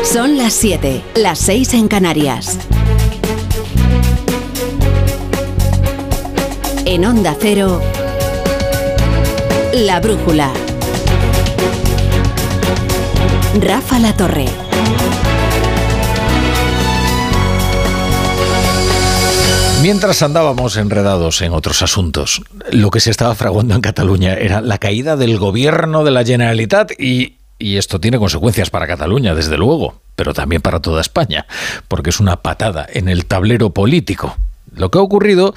Son las 7, las 6 en Canarias. En Onda Cero, La Brújula. Rafa La Torre. Mientras andábamos enredados en otros asuntos, lo que se estaba fraguando en Cataluña era la caída del gobierno de la Generalitat y esto tiene consecuencias para Cataluña, desde luego, pero también para toda España, porque es una patada en el tablero político. Lo que ha ocurrido,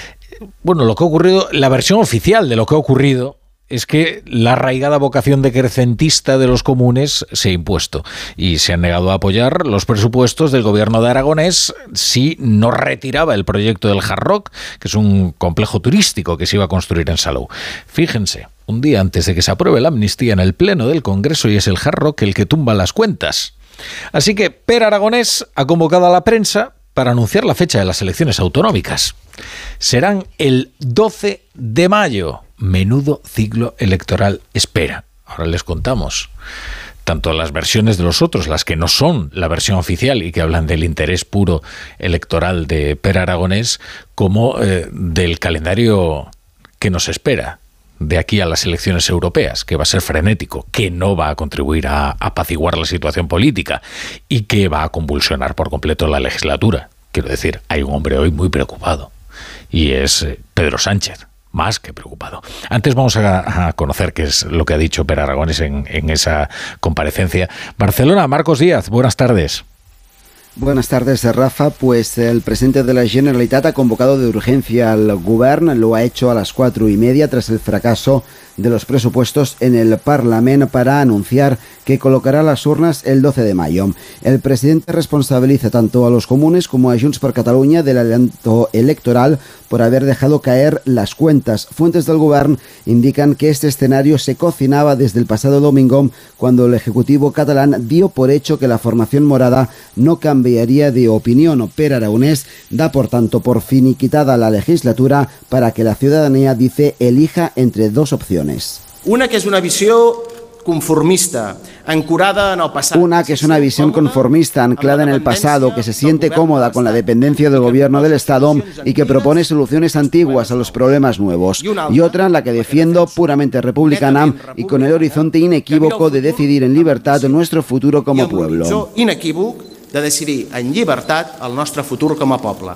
la versión oficial de lo que ha ocurrido es que la arraigada vocación decrecentista de los comunes se ha impuesto y se han negado a apoyar los presupuestos del gobierno de Aragonés si no retiraba el proyecto del Hard Rock, que es un complejo turístico que se iba a construir en Salou. Fíjense, un día antes de que se apruebe la amnistía en el Pleno del Congreso, y es el Hard Rock el que tumba las cuentas. Así que Per Aragonés ha convocado a la prensa para anunciar la fecha de las elecciones autonómicas. Serán el 12 de mayo. Menudo ciclo electoral espera. Ahora les contamos tanto las versiones de los otros, las que no son la versión oficial y que hablan del interés puro electoral de Per Aragonés, como del calendario que nos espera de aquí a las elecciones europeas, que va a ser frenético, que no va a contribuir a apaciguar la situación política y que va a convulsionar por completo la legislatura. Quiero decir, hay un hombre hoy muy preocupado y es Pedro Sánchez. Más que preocupado. Antes vamos a conocer qué es lo que ha dicho Per Aragonés en esa comparecencia. Barcelona, Marcos Díaz, buenas tardes. Buenas tardes, Rafa. Pues el presidente de la Generalitat ha convocado de urgencia al Govern, lo ha hecho a las 4:30 tras el fracaso de los presupuestos en el Parlament para anunciar que colocará las urnas el 12 de mayo. El presidente responsabiliza tanto a los comunes como a Junts per Catalunya del adelanto electoral por haber dejado caer las cuentas. Fuentes del Govern indican que este escenario se cocinaba desde el pasado domingo, cuando el Ejecutivo catalán dio por hecho que la formación morada no cambiaría de opinión. Per Aragonés da por tanto por finiquitada la legislatura para que la ciudadanía, dice, elija entre dos opciones. Una que es una visión conformista, anclada en el pasado. Una que es una visión conformista, anclada en el pasado, que se siente cómoda con la dependencia del gobierno del Estado y que propone soluciones antiguas a los problemas nuevos. Y otra, la que defiendo, puramente republicana y con el horizonte inequívoco de decidir en libertad nuestro futuro como pueblo. Inequívoc de decidir en llibertat el nostre futur com a poble.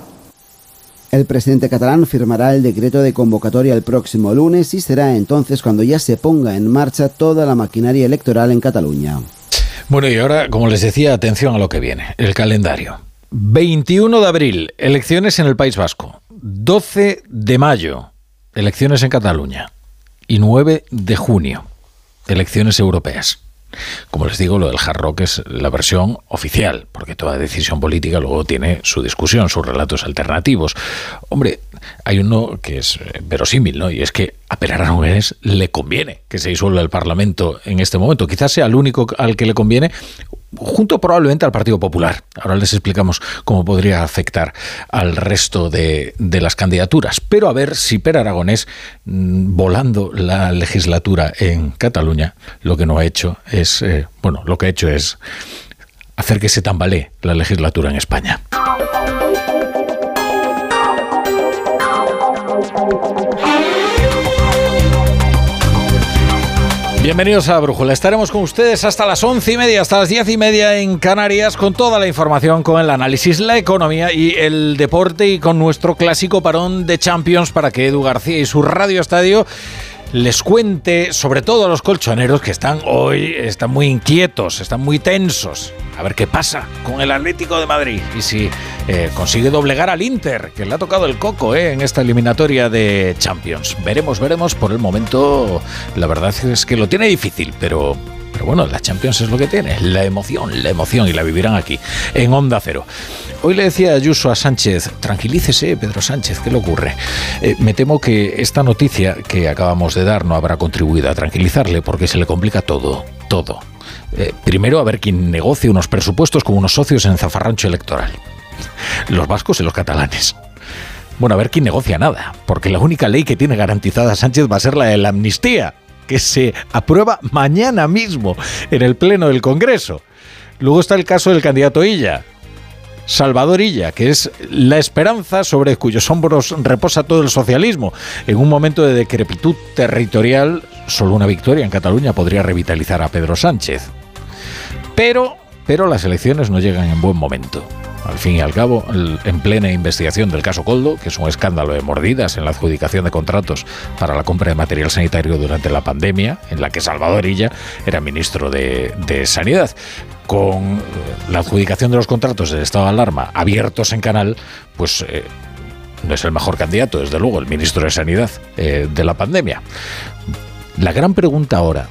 El presidente catalán firmará el decreto de convocatoria el próximo lunes y será entonces cuando ya se ponga en marcha toda la maquinaria electoral en Cataluña. Bueno, y ahora, como les decía, atención a lo que viene, el calendario. 21 de abril, elecciones en el País Vasco. 12 de mayo, elecciones en Cataluña. Y 9 de junio, elecciones europeas. Como les digo, lo del Hard Rock es la versión oficial, porque toda decisión política luego tiene su discusión, sus relatos alternativos. Hombre, hay uno que es verosímil, ¿no? Y es que a Per Aragonés le conviene que se disuelva el Parlamento en este momento. Quizás sea el único al que le conviene, junto probablemente al Partido Popular. Ahora les explicamos cómo podría afectar al resto de las candidaturas. Pero a ver si Per Aragonés, volando la legislatura en Cataluña, lo que ha hecho es hacer que se tambalee la legislatura en España. Bienvenidos a La Brújula. Estaremos con ustedes hasta las 11:30, hasta las 10:30 en Canarias, con toda la información, con el análisis, la economía y el deporte, y con nuestro clásico parón de Champions para que Edu García y su Radio Estadio les cuente, sobre todo a los colchoneros que están muy inquietos, están muy tensos. A ver qué pasa con el Atlético de Madrid y si consigue doblegar al Inter, que le ha tocado el coco en esta eliminatoria de Champions. Veremos. Por el momento, la verdad es que lo tiene difícil, pero bueno, la Champions es lo que tiene, la emoción, y la vivirán aquí, en Onda Cero. Hoy le decía Ayuso a Sánchez, tranquilícese, Pedro Sánchez, ¿qué le ocurre? Me temo que esta noticia que acabamos de dar no habrá contribuido a tranquilizarle, porque se le complica todo. Primero, a ver quién negocia unos presupuestos con unos socios en zafarrancho electoral. Los vascos y los catalanes. Bueno, a ver quién negocia nada, porque la única ley que tiene garantizada Sánchez va a ser la de la amnistía, que se aprueba mañana mismo en el Pleno del Congreso. Luego está el caso del candidato Illa, Salvador Illa, que es la esperanza sobre cuyos hombros reposa todo el socialismo. En un momento de decrepitud territorial, solo una victoria en Cataluña podría revitalizar a Pedro Sánchez. Pero las elecciones no llegan en buen momento. Al fin y al cabo, en plena investigación del caso Koldo, que es un escándalo de mordidas en la adjudicación de contratos para la compra de material sanitario durante la pandemia, en la que Salvador Illa era ministro de Sanidad, con la adjudicación de los contratos del estado de alarma abiertos en canal, pues no es el mejor candidato, desde luego, el ministro de Sanidad de la pandemia. La gran pregunta ahora,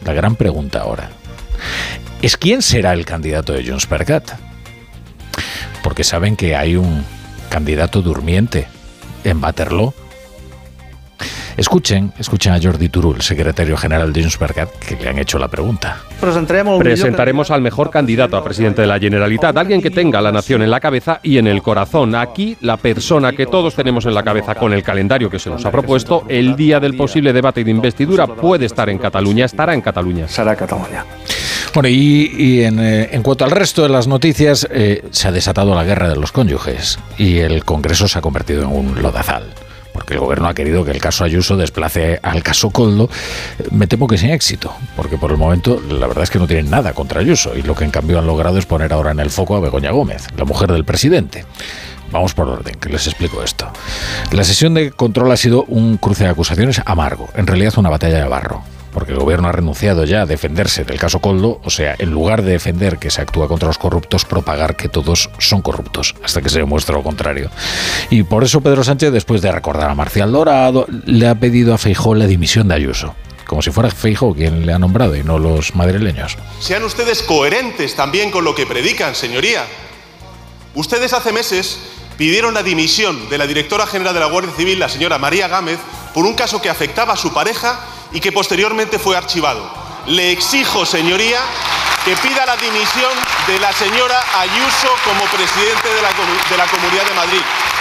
es ¿quién será el candidato de JxCat? Porque saben que hay un candidato durmiente en Waterloo. Escuchen a Jordi Turull, secretario general de JxCat, que le han hecho la pregunta. Presentaremos al mejor candidato a presidente de la Generalitat, alguien que tenga a la nación en la cabeza y en el corazón. Aquí, la persona que todos tenemos en la cabeza con el calendario que se nos ha propuesto, el día del posible debate de investidura puede estar en Cataluña, estará en Cataluña. Será Cataluña. Bueno, y en cuanto al resto de las noticias, se ha desatado la guerra de los cónyuges y el Congreso se ha convertido en un lodazal, porque el gobierno ha querido que el caso Ayuso desplace al caso Koldo. Me temo que sin éxito, porque por el momento la verdad es que no tienen nada contra Ayuso, y lo que en cambio han logrado es poner ahora en el foco a Begoña Gómez, la mujer del presidente. Vamos por orden, que les explico esto. La sesión de control ha sido un cruce de acusaciones amargo, en realidad una batalla de barro, porque el gobierno ha renunciado ya a defenderse del caso Koldo, o sea, en lugar de defender que se actúa contra los corruptos, propagar que todos son corruptos, hasta que se demuestre lo contrario. Y por eso Pedro Sánchez, después de recordar a Marcial Dorado, le ha pedido a Feijóo la dimisión de Ayuso, como si fuera Feijóo quien le ha nombrado y no los madrileños. Sean ustedes coherentes también con lo que predican, señoría. Ustedes hace meses pidieron la dimisión de la directora general de la Guardia Civil, la señora María Gámez, por un caso que afectaba a su pareja y que posteriormente fue archivado. Le exijo, señoría, que pida la dimisión de la señora Ayuso como presidente de la Comunidad de Madrid.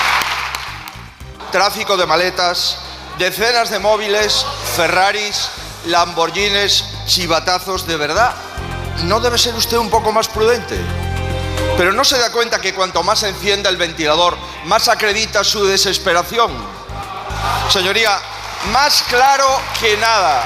Tráfico de maletas, decenas de móviles, Ferraris, Lamborghinis, chivatazos, ¿de verdad? ¿No debe ser usted un poco más prudente? ¿Pero no se da cuenta que cuanto más se encienda el ventilador, más acredita su desesperación? Señoría, más claro que nada.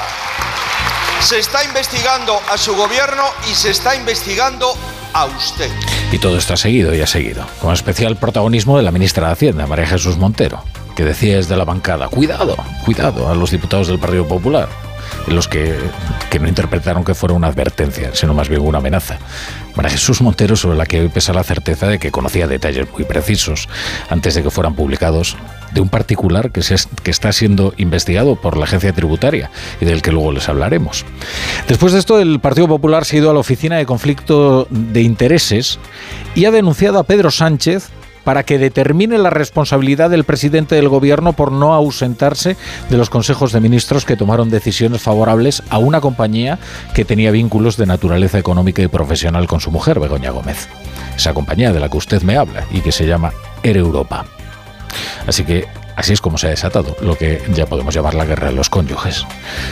Se está investigando a su gobierno y se está investigando a usted. Y todo esto ha seguido y ha seguido, con especial protagonismo de la ministra de Hacienda, María Jesús Montero, que decía desde la bancada: cuidado a los diputados del Partido Popular, los que no interpretaron que fuera una advertencia, sino más bien una amenaza. María Jesús Montero, sobre la que hoy pesa la certeza de que conocía detalles muy precisos antes de que fueran publicados, de un particular que está siendo investigado por la agencia tributaria y del que luego les hablaremos. Después de esto, el Partido Popular se ha ido a la Oficina de Conflicto de Intereses y ha denunciado a Pedro Sánchez para que determine la responsabilidad del presidente del gobierno por no ausentarse de los consejos de ministros que tomaron decisiones favorables a una compañía que tenía vínculos de naturaleza económica y profesional con su mujer, Begoña Gómez. Esa compañía de la que usted me habla y que se llama Air Europa. Así que así es como se ha desatado lo que ya podemos llamar la guerra de los cónyuges.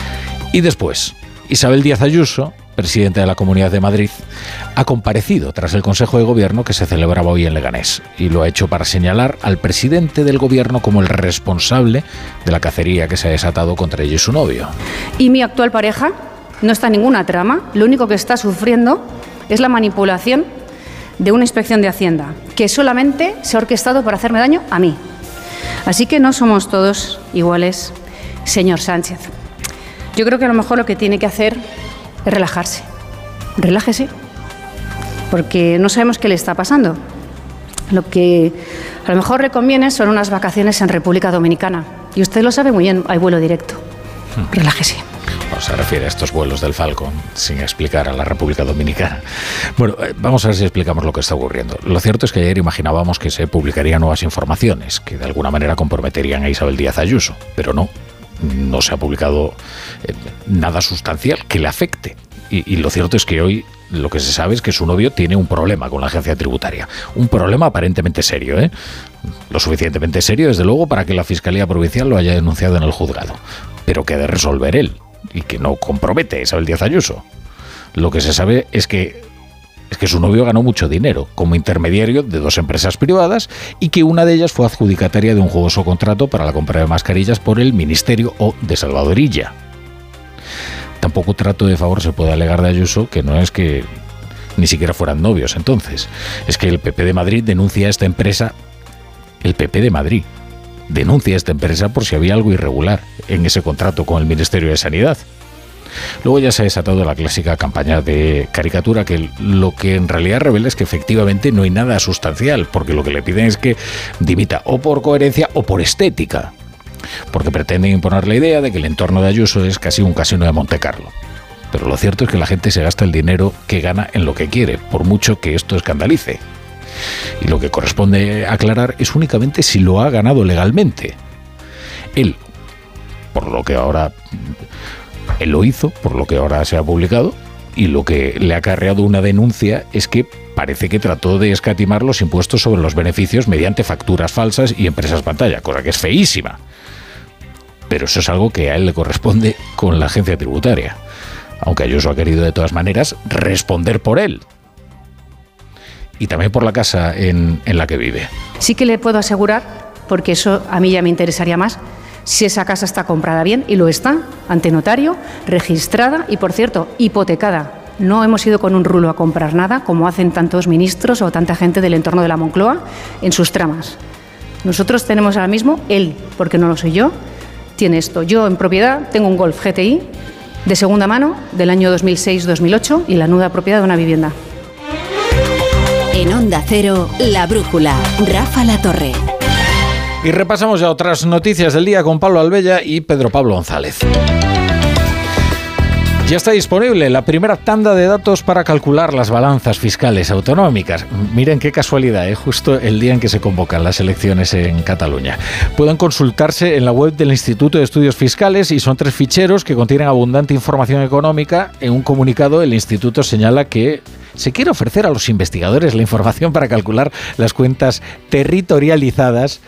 Y después, Isabel Díaz Ayuso, presidenta de la Comunidad de Madrid, ha comparecido tras el Consejo de Gobierno que se celebraba hoy en Leganés, y lo ha hecho para señalar al presidente del Gobierno como el responsable de la cacería que se ha desatado contra ella y su novio. Y mi actual pareja no está en ninguna trama, lo único que está sufriendo es la manipulación de una inspección de Hacienda, que solamente se ha orquestado para hacerme daño a mí. Así que no somos todos iguales, señor Sánchez. Yo creo que a lo mejor lo que tiene que hacer es relajarse. Relájese, porque no sabemos qué le está pasando. Lo que a lo mejor le conviene son unas vacaciones en República Dominicana. Y usted lo sabe muy bien, hay vuelo directo. Relájese. Bueno, se refiere a estos vuelos del Falcon, sin explicar a la República Dominicana. Bueno, vamos a ver si explicamos lo que está ocurriendo. Lo cierto es que ayer imaginábamos que se publicarían nuevas informaciones que de alguna manera comprometerían a Isabel Díaz Ayuso, pero no se ha publicado nada sustancial que le afecte. Y lo cierto es que hoy lo que se sabe es que su novio tiene un problema con la agencia tributaria. Un problema aparentemente serio, ¿eh? Lo suficientemente serio, desde luego, para que la Fiscalía Provincial lo haya denunciado en el juzgado. Pero que ha de resolver él y que no compromete a Isabel Díaz Ayuso. Lo que se sabe es que es que su novio ganó mucho dinero como intermediario de 2 empresas privadas y que una de ellas fue adjudicataria de un jugoso contrato para la compra de mascarillas por el Ministerio de Salvador Illa. Tampoco trato de favor se puede alegar de Ayuso, que no es que ni siquiera fueran novios entonces. Es que el PP de Madrid denuncia a esta empresa. El PP de Madrid denuncia a esta empresa por si había algo irregular en ese contrato con el Ministerio de Sanidad. Luego ya se ha desatado la clásica campaña de caricatura, que lo que en realidad revela es que efectivamente no hay nada sustancial, porque lo que le piden es que dimita o por coherencia o por estética, porque pretenden imponer la idea de que el entorno de Ayuso es casi un casino de Montecarlo. Pero lo cierto es que la gente se gasta el dinero que gana en lo que quiere, por mucho que esto escandalice. Y lo que corresponde aclarar es únicamente si lo ha ganado legalmente. Él lo hizo, por lo que ahora se ha publicado, y lo que le ha acarreado una denuncia es que parece que trató de escatimar los impuestos sobre los beneficios mediante facturas falsas y empresas pantalla, cosa que es feísima. Pero eso es algo que a él le corresponde con la agencia tributaria, aunque Ayuso ha querido de todas maneras responder por él. Y también por la casa en la que vive. Sí que le puedo asegurar, porque eso a mí ya me interesaría más, si esa casa está comprada bien, y lo está, ante notario, registrada y, por cierto, hipotecada. No hemos ido con un rulo a comprar nada, como hacen tantos ministros o tanta gente del entorno de la Moncloa en sus tramas. Nosotros tenemos ahora mismo, él, porque no lo soy yo, tiene esto. Yo, en propiedad, tengo un Golf GTI de segunda mano del año 2006-2008 y la nuda propiedad de una vivienda. En Onda Cero, La Brújula, Rafa La Torre. Y repasamos ya otras noticias del día con Pablo Albella y Pedro Pablo González. Ya está disponible la primera tanda de datos para calcular las balanzas fiscales autonómicas. Miren qué casualidad, justo el día en que se convocan las elecciones en Cataluña. Pueden consultarse en la web del Instituto de Estudios Fiscales y son 3 ficheros que contienen abundante información económica. En un comunicado, el Instituto señala que se quiere ofrecer a los investigadores la información para calcular las cuentas territorializadas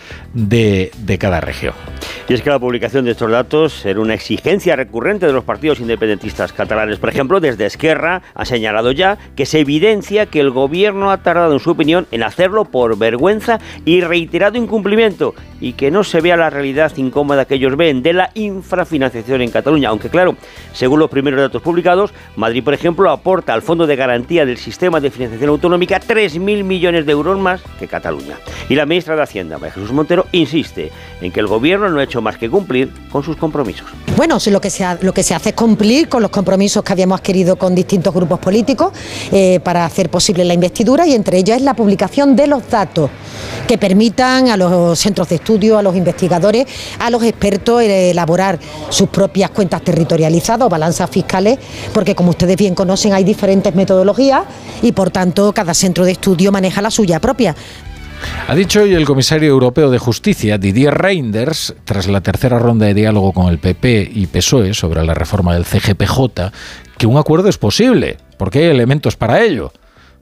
de cada región. Y es que la publicación de estos datos era una exigencia recurrente de los partidos independentistas catalanes. Por ejemplo, desde Esquerra ha señalado ya que se evidencia que el gobierno ha tardado, en su opinión, en hacerlo por vergüenza y reiterado incumplimiento, y que no se vea la realidad incómoda que ellos ven de la infrafinanciación en Cataluña. Aunque claro, según los primeros datos publicados, Madrid, por ejemplo, aporta al Fondo de Garantía del Sistema de Financiación Autonómica 3.000 millones de euros más que Cataluña. Y la ministra de Hacienda, María Jesús Montero, insiste en que el gobierno no ha hecho más que cumplir con sus compromisos. Bueno, lo que se hace es cumplir con los compromisos que habíamos adquirido con distintos grupos políticos para hacer posible la investidura, y entre ellos es la publicación de los datos que permitan a los centros de estudio, a los investigadores, a los expertos elaborar sus propias cuentas territorializadas o balanzas fiscales, porque como ustedes bien conocen hay diferentes metodologías y por tanto cada centro de estudio maneja la suya propia. Ha dicho hoy el comisario europeo de Justicia, Didier Reynders, tras la tercera ronda de diálogo con el PP y PSOE sobre la reforma del CGPJ, que un acuerdo es posible, porque hay elementos para ello.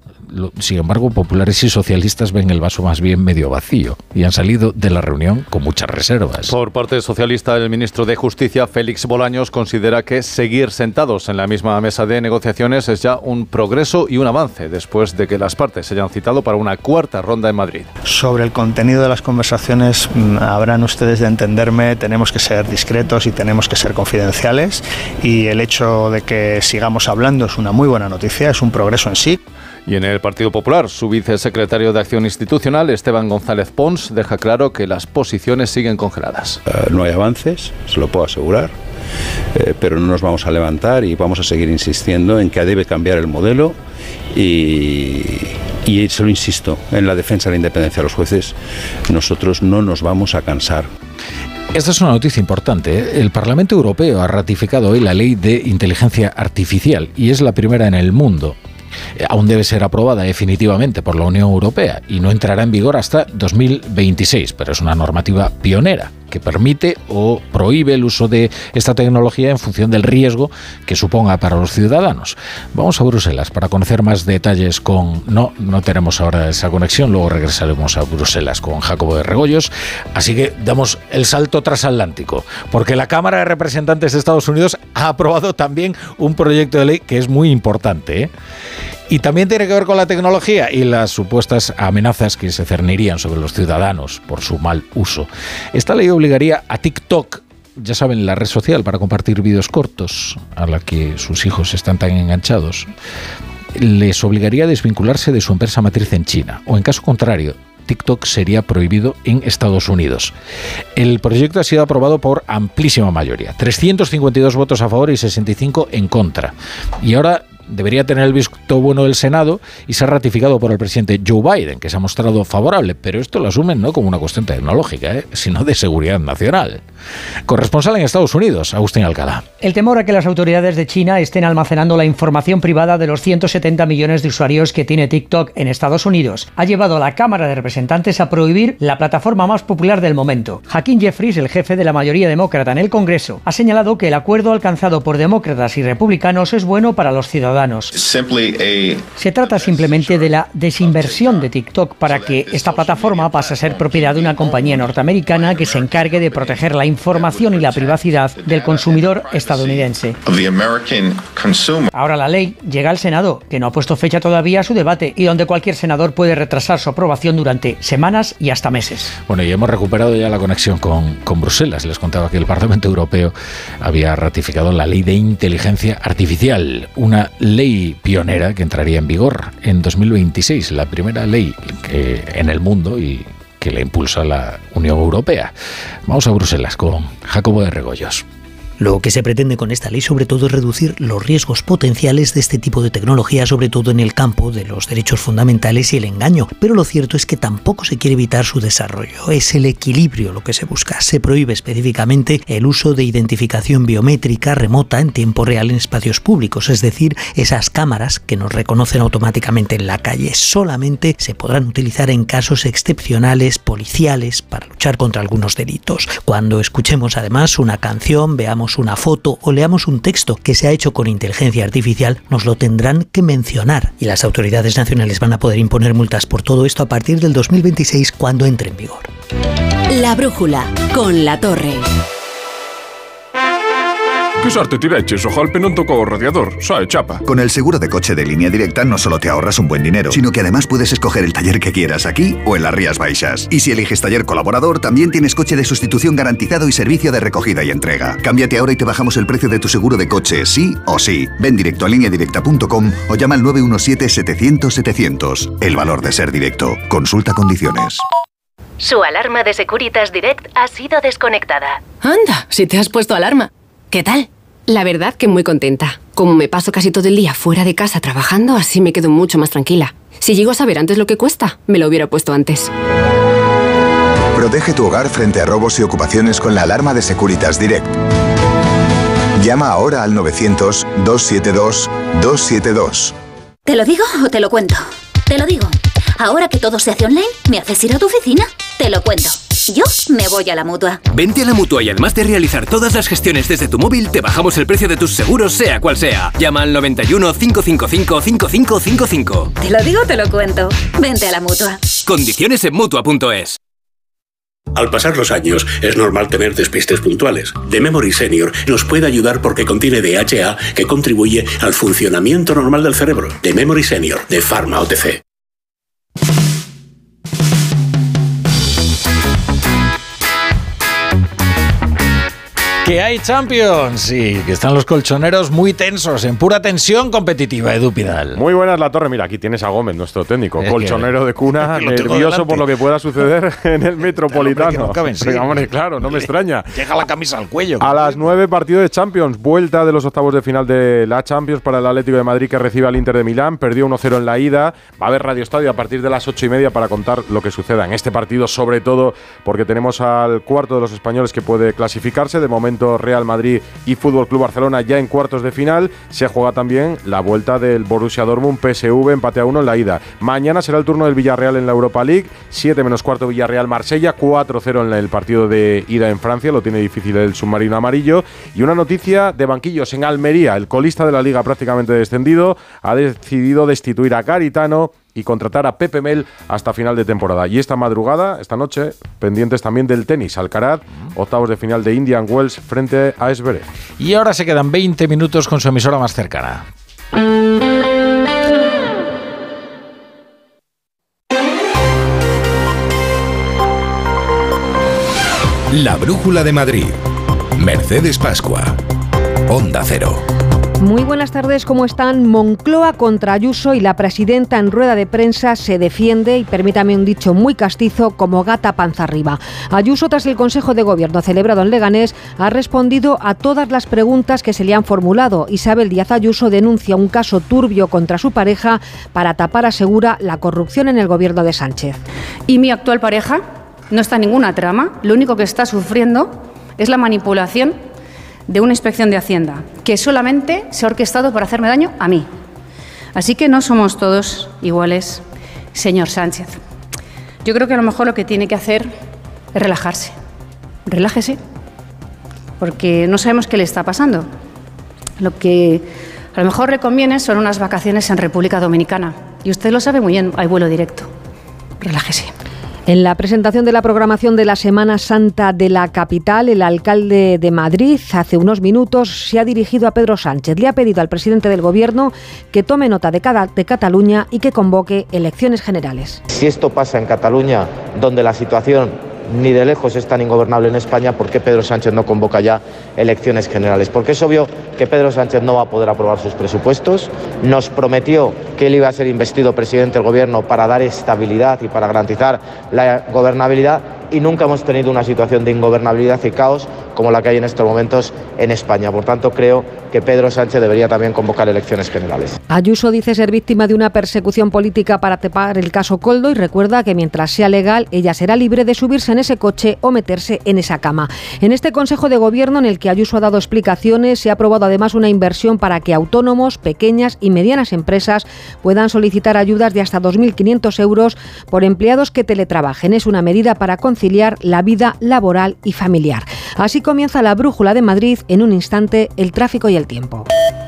Sin embargo, populares y socialistas ven el vaso más bien medio vacío y han salido de la reunión con muchas reservas. Por parte socialista, el ministro de Justicia, Félix Bolaños, considera que seguir sentados en la misma mesa de negociaciones es ya un progreso y un avance, después de que las partes se hayan citado para una cuarta ronda en Madrid. Sobre el contenido de las conversaciones, habrán ustedes de entenderme, tenemos que ser discretos y tenemos que ser confidenciales, y el hecho de que sigamos hablando es una muy buena noticia, es un progreso en sí. Y en el Partido Popular, su vicesecretario de Acción Institucional, Esteban González Pons, deja claro que las posiciones siguen congeladas. No hay avances, se lo puedo asegurar, pero no nos vamos a levantar y vamos a seguir insistiendo en que debe cambiar el modelo y se lo insisto, en la defensa de la independencia de los jueces, nosotros no nos vamos a cansar. Esta es una noticia importante. El Parlamento Europeo ha ratificado hoy la ley de inteligencia artificial y es la primera en el mundo. Aún debe ser aprobada definitivamente por la Unión Europea y no entrará en vigor hasta 2026, pero es una normativa pionera que permite o prohíbe el uso de esta tecnología en función del riesgo que suponga para los ciudadanos. Vamos a Bruselas para conocer más detalles con... No tenemos ahora esa conexión, luego regresaremos a Bruselas con Jacobo de Regoyos, así que damos el salto transatlántico, porque la Cámara de Representantes de Estados Unidos ha aprobado también un proyecto de ley que es muy importante, Y también tiene que ver con la tecnología y las supuestas amenazas que se cernirían sobre los ciudadanos por su mal uso. Esta ley obligaría a TikTok, ya saben, la red social para compartir vídeos cortos a la que sus hijos están tan enganchados, les obligaría a desvincularse de su empresa matriz en China, o en caso contrario, TikTok sería prohibido en Estados Unidos. El proyecto ha sido aprobado por amplísima mayoría, 352 votos a favor y 65 en contra. Y ahora debería tener el visto bueno del Senado y ser ratificado por el presidente Joe Biden, que se ha mostrado favorable, pero esto lo asumen no como una cuestión tecnológica, sino de seguridad nacional. Corresponsal en Estados Unidos, Agustín Alcalá. El temor a que las autoridades de China estén almacenando la información privada de los 170 millones de usuarios que tiene TikTok en Estados Unidos ha llevado a la Cámara de Representantes a prohibir la plataforma más popular del momento. Hakeem Jeffries, el jefe de la mayoría demócrata en el Congreso, ha señalado que el acuerdo alcanzado por demócratas y republicanos es bueno para los ciudadanos. Se trata simplemente de la desinversión de TikTok para que esta plataforma pase a ser propiedad de una compañía norteamericana que se encargue de proteger la información y la privacidad del consumidor estadounidense. Ahora la ley llega al Senado, que no ha puesto fecha todavía a su debate y donde cualquier senador puede retrasar su aprobación durante semanas y hasta meses. Bueno, y hemos recuperado ya la conexión con Bruselas. Les contaba que el Parlamento Europeo había ratificado la Ley de Inteligencia Artificial, una ley pionera que entraría en vigor en 2026, la primera ley en el mundo y que la impulsa la Unión Europea. Vamos a Bruselas con Jacobo de Regoyos. Lo que se pretende con esta ley sobre todo es reducir los riesgos potenciales de este tipo de tecnología, sobre todo en el campo de los derechos fundamentales y el engaño. Pero lo cierto es que tampoco se quiere evitar su desarrollo. Es el equilibrio lo que se busca. Se prohíbe específicamente el uso de identificación biométrica remota en tiempo real en espacios públicos, es decir, esas cámaras que nos reconocen automáticamente en la calle. Solamente se podrán utilizar en casos excepcionales, policiales, para luchar contra algunos delitos. Cuando escuchemos además una canción, veamos una foto o leamos un texto que se ha hecho con inteligencia artificial, nos lo tendrán que mencionar y las autoridades nacionales van a poder imponer multas por todo esto a partir del 2026 cuando entre en vigor. La brújula con La Torre. Che sorte ti vecchis, ojalpe non tocó o radiador, sae chapa. Con el seguro de coche de Línea Directa no solo te ahorras un buen dinero, sino que además puedes escoger el taller que quieras aquí o en las Rías Baixas. Y si eliges taller colaborador, también tienes coche de sustitución garantizado y servicio de recogida y entrega. Cámbiate ahora y te bajamos el precio de tu seguro de coche, sí o sí. Ven directo a lineadirecta.com o llama al 917-700-700. El valor de ser directo. Consulta condiciones. Su alarma de Securitas Direct ha sido desconectada. Anda, si te has puesto alarma. ¿Qué tal? La verdad que muy contenta. Como me paso casi todo el día fuera de casa trabajando, así me quedo mucho más tranquila. Si llego a saber antes lo que cuesta, me lo hubiera puesto antes. Protege tu hogar frente a robos y ocupaciones con la alarma de Securitas Direct. Llama ahora al 900-272-272. ¿Te lo digo o te lo cuento? Te lo digo. Ahora que todo se hace online, ¿me haces ir a tu oficina? Te lo cuento. Yo me voy a la Mutua. Vente a la Mutua y además de realizar todas las gestiones desde tu móvil, te bajamos el precio de tus seguros, sea cual sea. Llama al 91 555 5555. Te lo digo, te lo cuento. Vente a la Mutua. Condiciones en Mutua.es. Al pasar los años, es normal tener despistes puntuales. The Memory Senior nos puede ayudar porque contiene DHA que contribuye al funcionamiento normal del cerebro. The Memory Senior, de Pharma OTC. Que hay Champions y que están los colchoneros muy tensos, en pura tensión competitiva, Edu Pidal. Muy buenas, La Torre. Mira, aquí tienes a Gómez, nuestro técnico, colchonero de cuna, nervioso por lo que pueda suceder en el Metropolitano. No caben, sí. Hombre, claro, no me extraña. Llega la camisa al cuello. A las 9, partido de Champions, vuelta de los octavos de final de la Champions para el Atlético de Madrid, que recibe al Inter de Milán. Perdió 1-0 en la ida. Va a haber Radio Estadio a partir de las 8:30 para contar lo que suceda en este partido, sobre todo porque tenemos al cuarto de los españoles que puede clasificarse. De momento, Real Madrid y Fútbol Club Barcelona ya en cuartos de final. Se juega también la vuelta del Borussia Dortmund PSV, empate a 1 en la ida. Mañana será el turno del Villarreal en la Europa League. 7 menos cuarto Villarreal-Marsella, 4-0 en el partido de ida en Francia. Lo tiene difícil el submarino amarillo. Y una noticia de banquillos en Almería. El colista de la liga, prácticamente descendido, ha decidido destituir a Garitano y contratar a Pepe Mel hasta final de temporada. Y esta madrugada, esta noche, pendientes también del tenis. Alcaraz, octavos de final de Indian Wells frente a Zverev. Y ahora se quedan 20 minutos con su emisora más cercana. La Brújula de Madrid. Mercedes Pascua. Onda Cero. Muy buenas tardes, ¿cómo están? Moncloa contra Ayuso y la presidenta en rueda de prensa se defiende, y permítame un dicho muy castizo, como gata panza arriba. Ayuso, tras el Consejo de Gobierno celebrado en Leganés, ha respondido a todas las preguntas que se le han formulado. Isabel Díaz Ayuso denuncia un caso turbio contra su pareja para tapar, asegura, la corrupción en el gobierno de Sánchez. Y mi actual pareja no está en ninguna trama, lo único que está sufriendo es la manipulación de una inspección de Hacienda, que solamente se ha orquestado para hacerme daño a mí. Así que no somos todos iguales, señor Sánchez. Yo creo que a lo mejor lo que tiene que hacer es relajarse. Relájese, porque no sabemos qué le está pasando. Lo que a lo mejor le conviene son unas vacaciones en República Dominicana. Y usted lo sabe muy bien, hay vuelo directo. Relájese. En la presentación de la programación de la Semana Santa de la capital, el alcalde de Madrid, hace unos minutos, se ha dirigido a Pedro Sánchez. Le ha pedido al presidente del Gobierno que tome nota de Cataluña y que convoque elecciones generales. Si esto pasa en Cataluña, donde la situación ni de lejos es tan ingobernable en España, ¿por qué Pedro Sánchez no convoca ya elecciones generales? Porque es obvio que Pedro Sánchez no va a poder aprobar sus presupuestos. Nos prometió que él iba a ser investido presidente del Gobierno para dar estabilidad y para garantizar la gobernabilidad, y nunca hemos tenido una situación de ingobernabilidad y caos como la que hay en estos momentos en España. Por tanto, creo que Pedro Sánchez debería también convocar elecciones generales. Ayuso dice ser víctima de una persecución política para tapar el caso Koldo, y recuerda que mientras sea legal, ella será libre de subirse en ese coche o meterse en esa cama. En este Consejo de Gobierno, en el que Ayuso ha dado explicaciones, se ha aprobado además una inversión para que autónomos, pequeñas y medianas empresas puedan solicitar ayudas de hasta 2.500 euros por empleados que teletrabajen. Es una medida para conciliar la vida laboral y familiar. Así comienza la Brújula de Madrid. En un instante, el tráfico y el tiempo.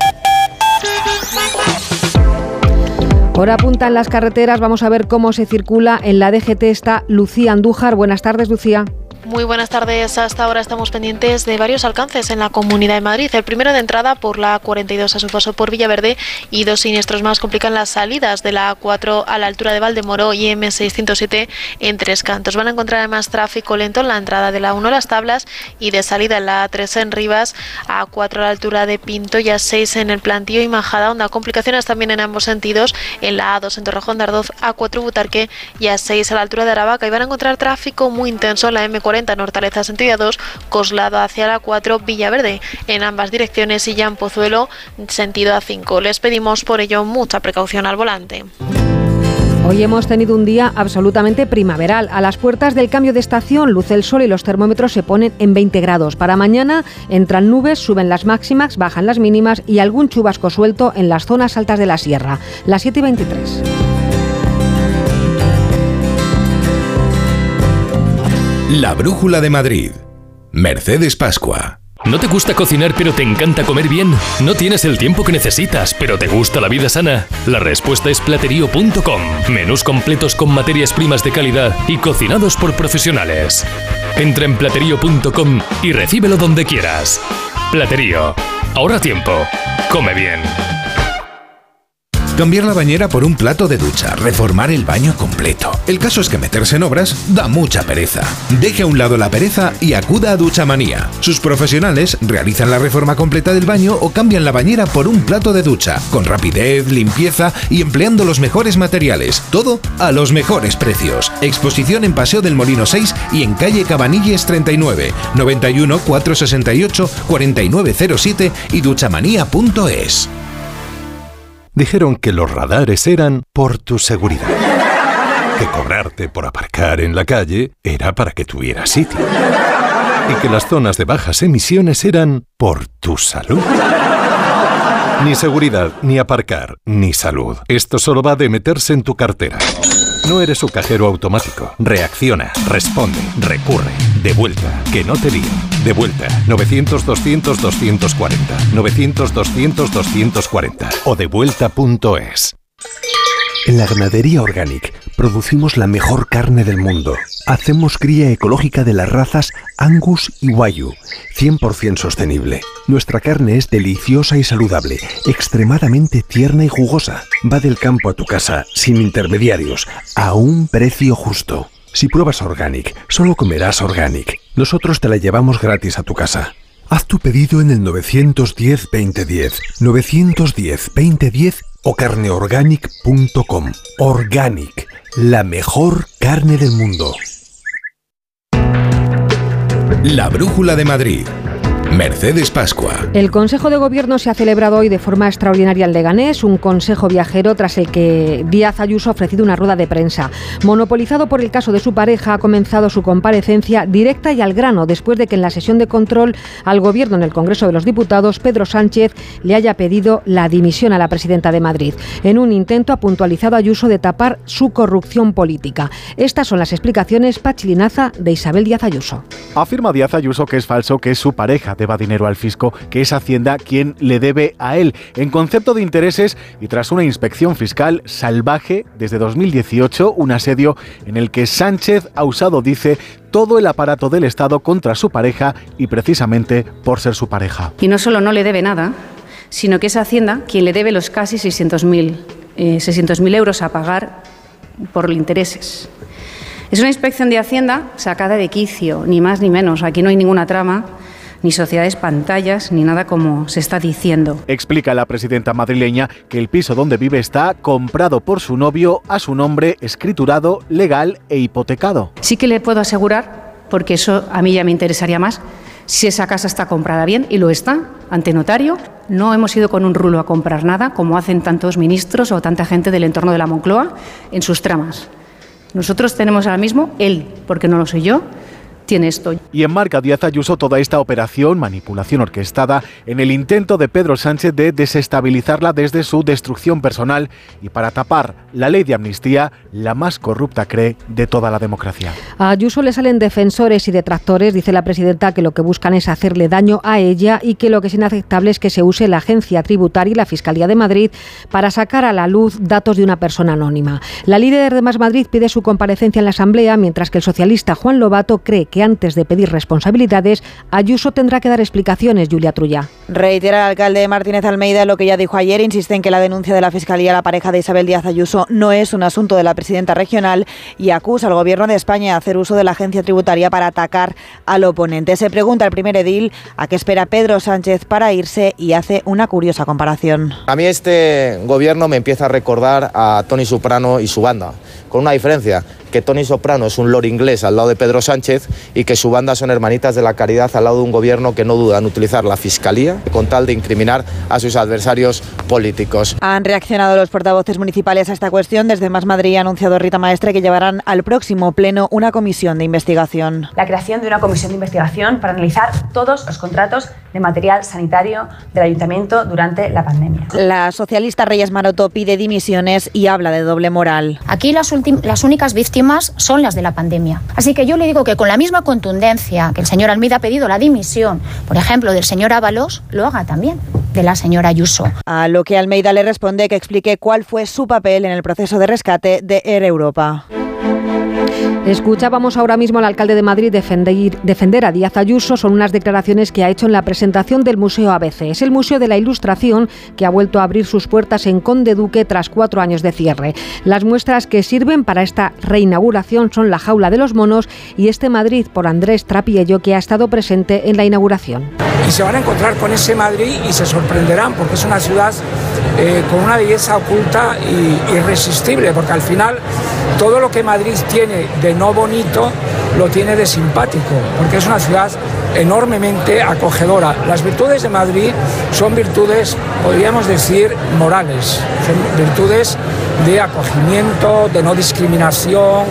Hora punta en las carreteras. Vamos a ver cómo se circula. En la DGT está Lucía Andújar. Buenas tardes, Lucía. Muy buenas tardes. Hasta ahora estamos pendientes de varios alcances en la Comunidad de Madrid. El primero de entrada por la A42 a su paso por Villaverde, y dos siniestros más complican las salidas de la A4 a la altura de Valdemoro y M607 en Tres Cantos. Van a encontrar además tráfico lento en la entrada de la 1 Las Tablas y de salida en la A3 en Rivas, A4 a la altura de Pinto y A6 en el Plantío y Majadahonda. Complicaciones también en ambos sentidos en la A2 en Torrejón de Ardoz, A4 Butarque y A6 a la altura de Aravaca. Y van a encontrar tráfico muy intenso en la M40 en Hortaleza sentido A2, Coslado hacia la 4 Villaverde en ambas direcciones, y ya en Pozuelo sentido A5. Les pedimos por ello mucha precaución al volante. Hoy hemos tenido un día absolutamente primaveral. A las puertas del cambio de estación luce el sol y los termómetros se ponen en 20 grados. Para mañana entran nubes, suben las máximas, bajan las mínimas y algún chubasco suelto en las zonas altas de la sierra. Las 7:23. La Brújula de Madrid. Mercedes Pascua. ¿No te gusta cocinar pero te encanta comer bien? ¿No tienes el tiempo que necesitas pero te gusta la vida sana? La respuesta es Platerío.com. Menús completos con materias primas de calidad y cocinados por profesionales. Entra en Platerío.com y recíbelo donde quieras. Platerío. Ahorra tiempo. Come bien. Cambiar la bañera por un plato de ducha, reformar el baño completo. El caso es que meterse en obras da mucha pereza. Deje a un lado la pereza y acuda a Duchamanía. Sus profesionales realizan la reforma completa del baño o cambian la bañera por un plato de ducha, con rapidez, limpieza y empleando los mejores materiales. Todo a los mejores precios. Exposición en Paseo del Molino 6 y en calle Cabanilles 39, 91 468 4907 y duchamanía.es. Dijeron que los radares eran por tu seguridad, que cobrarte por aparcar en la calle era para que tuvieras sitio, y que las zonas de bajas emisiones eran por tu salud. Ni seguridad, ni aparcar, ni salud. Esto solo va de meterse en tu cartera. No eres su cajero automático. Reacciona, responde, recurre. De vuelta, que no te líen. De vuelta, 900-200-240. 900-200-240. O devuelta.es. En la Ganadería Organic producimos la mejor carne del mundo. Hacemos cría ecológica de las razas Angus y Wagyu, 100% sostenible. Nuestra carne es deliciosa y saludable, extremadamente tierna y jugosa. Va del campo a tu casa, sin intermediarios, a un precio justo. Si pruebas Organic, solo comerás Organic. Nosotros te la llevamos gratis a tu casa. Haz tu pedido en el 910-2010, 910-2010 o carneorganic.com. Organic, la mejor carne del mundo. La Brújula de Madrid. Mercedes Pascua. El Consejo de Gobierno se ha celebrado hoy de forma extraordinaria en Leganés, un consejo viajero tras el que Díaz Ayuso ha ofrecido una rueda de prensa. Monopolizado por el caso de su pareja, ha comenzado su comparecencia directa y al grano, después de que en la sesión de control al Gobierno en el Congreso de los Diputados, Pedro Sánchez le haya pedido la dimisión a la presidenta de Madrid. En un intento, ha puntualizado Ayuso de tapar su corrupción política. Estas son las explicaciones, Pachi Linaza, de Isabel Díaz Ayuso. Afirma Díaz Ayuso que es falso que es su pareja deba dinero al fisco, que es Hacienda quien le debe a él, en concepto de intereses y tras una inspección fiscal salvaje desde 2018, un asedio en el que Sánchez ha usado, dice, todo el aparato del Estado contra su pareja y precisamente por ser su pareja. Y no solo no le debe nada, sino que es Hacienda quien le debe los casi 600.000 euros a pagar por intereses. Es una inspección de Hacienda sacada de quicio, ni más ni menos. Aquí no hay ninguna trama, ni sociedades pantallas, ni nada como se está diciendo. Explica la presidenta madrileña que el piso donde vive está comprado por su novio a su nombre, escriturado, legal e hipotecado. Sí que le puedo asegurar, porque eso a mí ya me interesaría más, si esa casa está comprada bien, y lo está, ante notario. No hemos ido con un rulo a comprar nada, como hacen tantos ministros o tanta gente del entorno de la Moncloa en sus tramas. Nosotros tenemos ahora mismo, él, porque no lo soy yo, tiene esto. Y enmarca Díaz Ayuso toda esta operación, manipulación orquestada, en el intento de Pedro Sánchez de desestabilizarla desde su destrucción personal y para tapar la ley de amnistía, la más corrupta, cree, de toda la democracia. A Ayuso le salen defensores y detractores, dice la presidenta, que lo que buscan es hacerle daño a ella y que lo que es inaceptable es que se use la Agencia Tributaria y la Fiscalía de Madrid para sacar a la luz datos de una persona anónima. La líder de Más Madrid pide su comparecencia en la Asamblea, mientras que el socialista Juan Lobato cree que antes de pedir responsabilidades, Ayuso tendrá que dar explicaciones. Julia Trulla. Reitera el alcalde Martínez Almeida lo que ya dijo ayer, insiste en que la denuncia de la Fiscalía a la pareja de Isabel Díaz Ayuso no es un asunto de la presidenta regional y acusa al Gobierno de España de hacer uso de la Agencia Tributaria para atacar al oponente. Se pregunta el primer edil a qué espera Pedro Sánchez para irse y hace una curiosa comparación. A mí este gobierno me empieza a recordar a Tony Soprano y su banda, con una diferencia, que Tony Soprano es un lord inglés al lado de Pedro Sánchez y que su banda son hermanitas de la caridad al lado de un gobierno que no duda en utilizar la Fiscalía con tal de incriminar a sus adversarios políticos. Han reaccionado los portavoces municipales a esta cuestión. Desde Más Madrid ha anunciado Rita Maestre que llevarán al próximo pleno una comisión de investigación. La creación de una comisión de investigación para analizar todos los contratos de material sanitario del ayuntamiento durante la pandemia. La socialista Reyes Maroto pide dimisiones y habla de doble moral. Aquí las únicas víctimas son las de la pandemia. Así que yo le digo que con la misma contundencia que el señor Almeida ha pedido la dimisión, por ejemplo, del señor Ábalos, lo haga también de la señora Ayuso. A lo que Almeida le responde que explique cuál fue su papel en el proceso de rescate de Air Europa. Escuchábamos ahora mismo al alcalde de Madrid defender a Díaz Ayuso. Son unas declaraciones que ha hecho en la presentación del Museo ABC. Es el Museo de la Ilustración que ha vuelto a abrir sus puertas en Conde Duque tras 4 años de cierre. Las muestras que sirven para esta reinauguración son la Jaula de los Monos y este Madrid por Andrés Trapiello, que ha estado presente en la inauguración. Y se van a encontrar con ese Madrid y se sorprenderán porque es una ciudad con una belleza oculta y irresistible, porque al final todo lo que Madrid tiene de no bonito lo tiene de simpático, porque es una ciudad enormemente acogedora. Las virtudes de Madrid son virtudes, podríamos decir, morales, son virtudes de acogimiento, de no discriminación,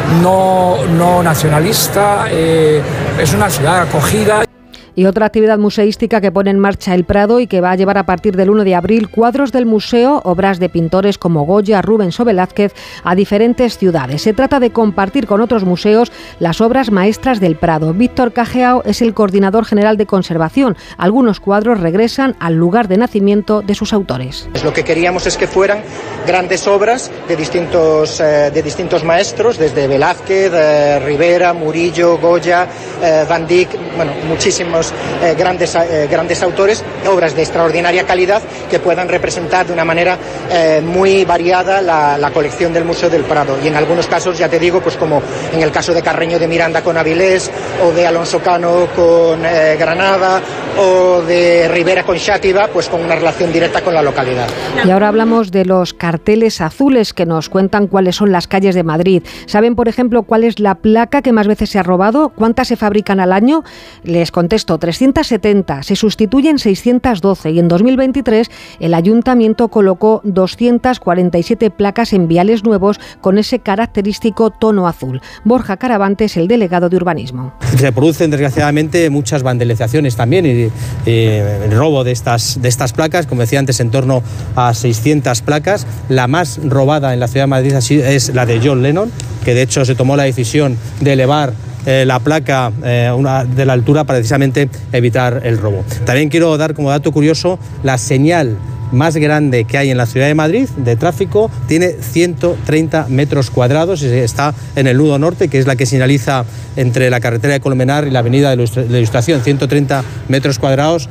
no nacionalista, es una ciudad acogida. Y otra actividad museística que pone en marcha el Prado y que va a llevar a partir del 1 de abril cuadros del museo, obras de pintores como Goya, Rubens o Velázquez a diferentes ciudades. Se trata de compartir con otros museos las obras maestras del Prado. Víctor Cajeao es el coordinador general de conservación. Algunos cuadros regresan al lugar de nacimiento de sus autores. Lo que queríamos es que fueran grandes obras de distintos maestros, desde Velázquez, Rivera, Murillo, Goya, Van Dyck, bueno, muchísimos unos grandes autores, obras de extraordinaria calidad que puedan representar de una manera muy variada la colección del Museo del Prado. Y en algunos casos, ya te digo, pues como en el caso de Carreño de Miranda con Avilés, o de Alonso Cano con Granada, o de Rivera con Xàtiva, pues con una relación directa con la localidad. Y ahora hablamos de los carteles azules que nos cuentan cuáles son las calles de Madrid. ¿Saben, por ejemplo, cuál es la placa que más veces se ha robado? ¿Cuántas se fabrican al año? Les contesto, 370. Se sustituyen 612 y en 2023 el Ayuntamiento colocó 247 placas en viales nuevos con ese característico tono azul. Borja Caravante es el delegado de urbanismo. Se producen desgraciadamente muchas vandalizaciones también y el robo de estas placas, como decía antes, en torno a 600 placas. La más robada en la ciudad de Madrid es la de John Lennon, que de hecho se tomó la decisión de elevar la placa de la altura para precisamente evitar el robo. También quiero dar como dato curioso la señal más grande que hay en la ciudad de Madrid de tráfico, tiene 130 metros cuadrados y está en el nudo norte, que es la que señaliza entre la carretera de Colmenar y la avenida de la Ilustración, 130 metros cuadrados.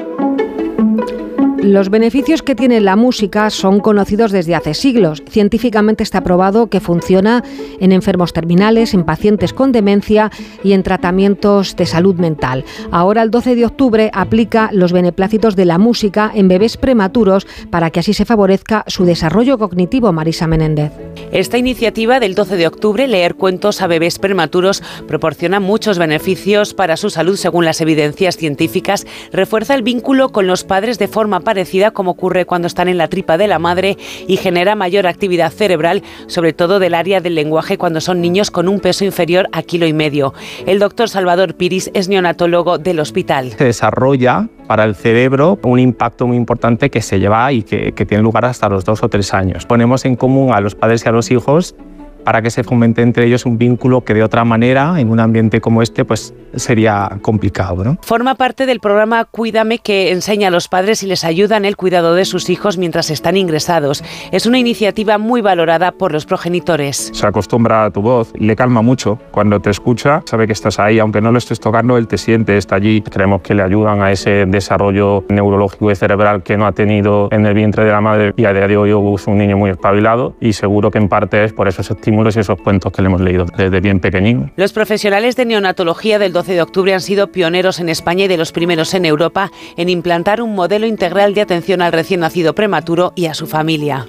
Los beneficios que tiene la música son conocidos desde hace siglos. Científicamente está probado que funciona en enfermos terminales, en pacientes con demencia y en tratamientos de salud mental. Ahora, el 12 de octubre, aplica los beneplácitos de la música en bebés prematuros para que así se favorezca su desarrollo cognitivo. Marisa Menéndez. Esta iniciativa del 12 de octubre, leer cuentos a bebés prematuros, proporciona muchos beneficios para su salud según las evidencias científicas. Refuerza el vínculo con los padres de forma parecida como ocurre cuando están en la tripa de la madre y genera mayor actividad cerebral, sobre todo del área del lenguaje cuando son niños con un peso inferior a 1,5 kilos. El doctor Salvador Piris es neonatólogo del hospital. Se desarrolla para el cerebro un impacto muy importante que se lleva y que tiene lugar hasta los 2 o 3 años. Ponemos en común a los padres y a los hijos para que se fomente entre ellos un vínculo que de otra manera, en un ambiente como este, pues sería complicado, ¿no? Forma parte del programa Cuídame, que enseña a los padres y les ayuda en el cuidado de sus hijos mientras están ingresados. Es una iniciativa muy valorada por los progenitores. Se acostumbra a tu voz, le calma mucho. Cuando te escucha, sabe que estás ahí, aunque no lo estés tocando, él te siente, está allí. Creemos que le ayudan a ese desarrollo neurológico y cerebral que no ha tenido en el vientre de la madre, y a día de hoy es un niño muy espabilado, y seguro que en parte es por esos estímulos y esos cuentos que le hemos leído desde bien pequeñín. Los profesionales de neonatología del 12 de octubre han sido pioneros en España y de los primeros en Europa en implantar un modelo integral de atención al recién nacido prematuro y a su familia.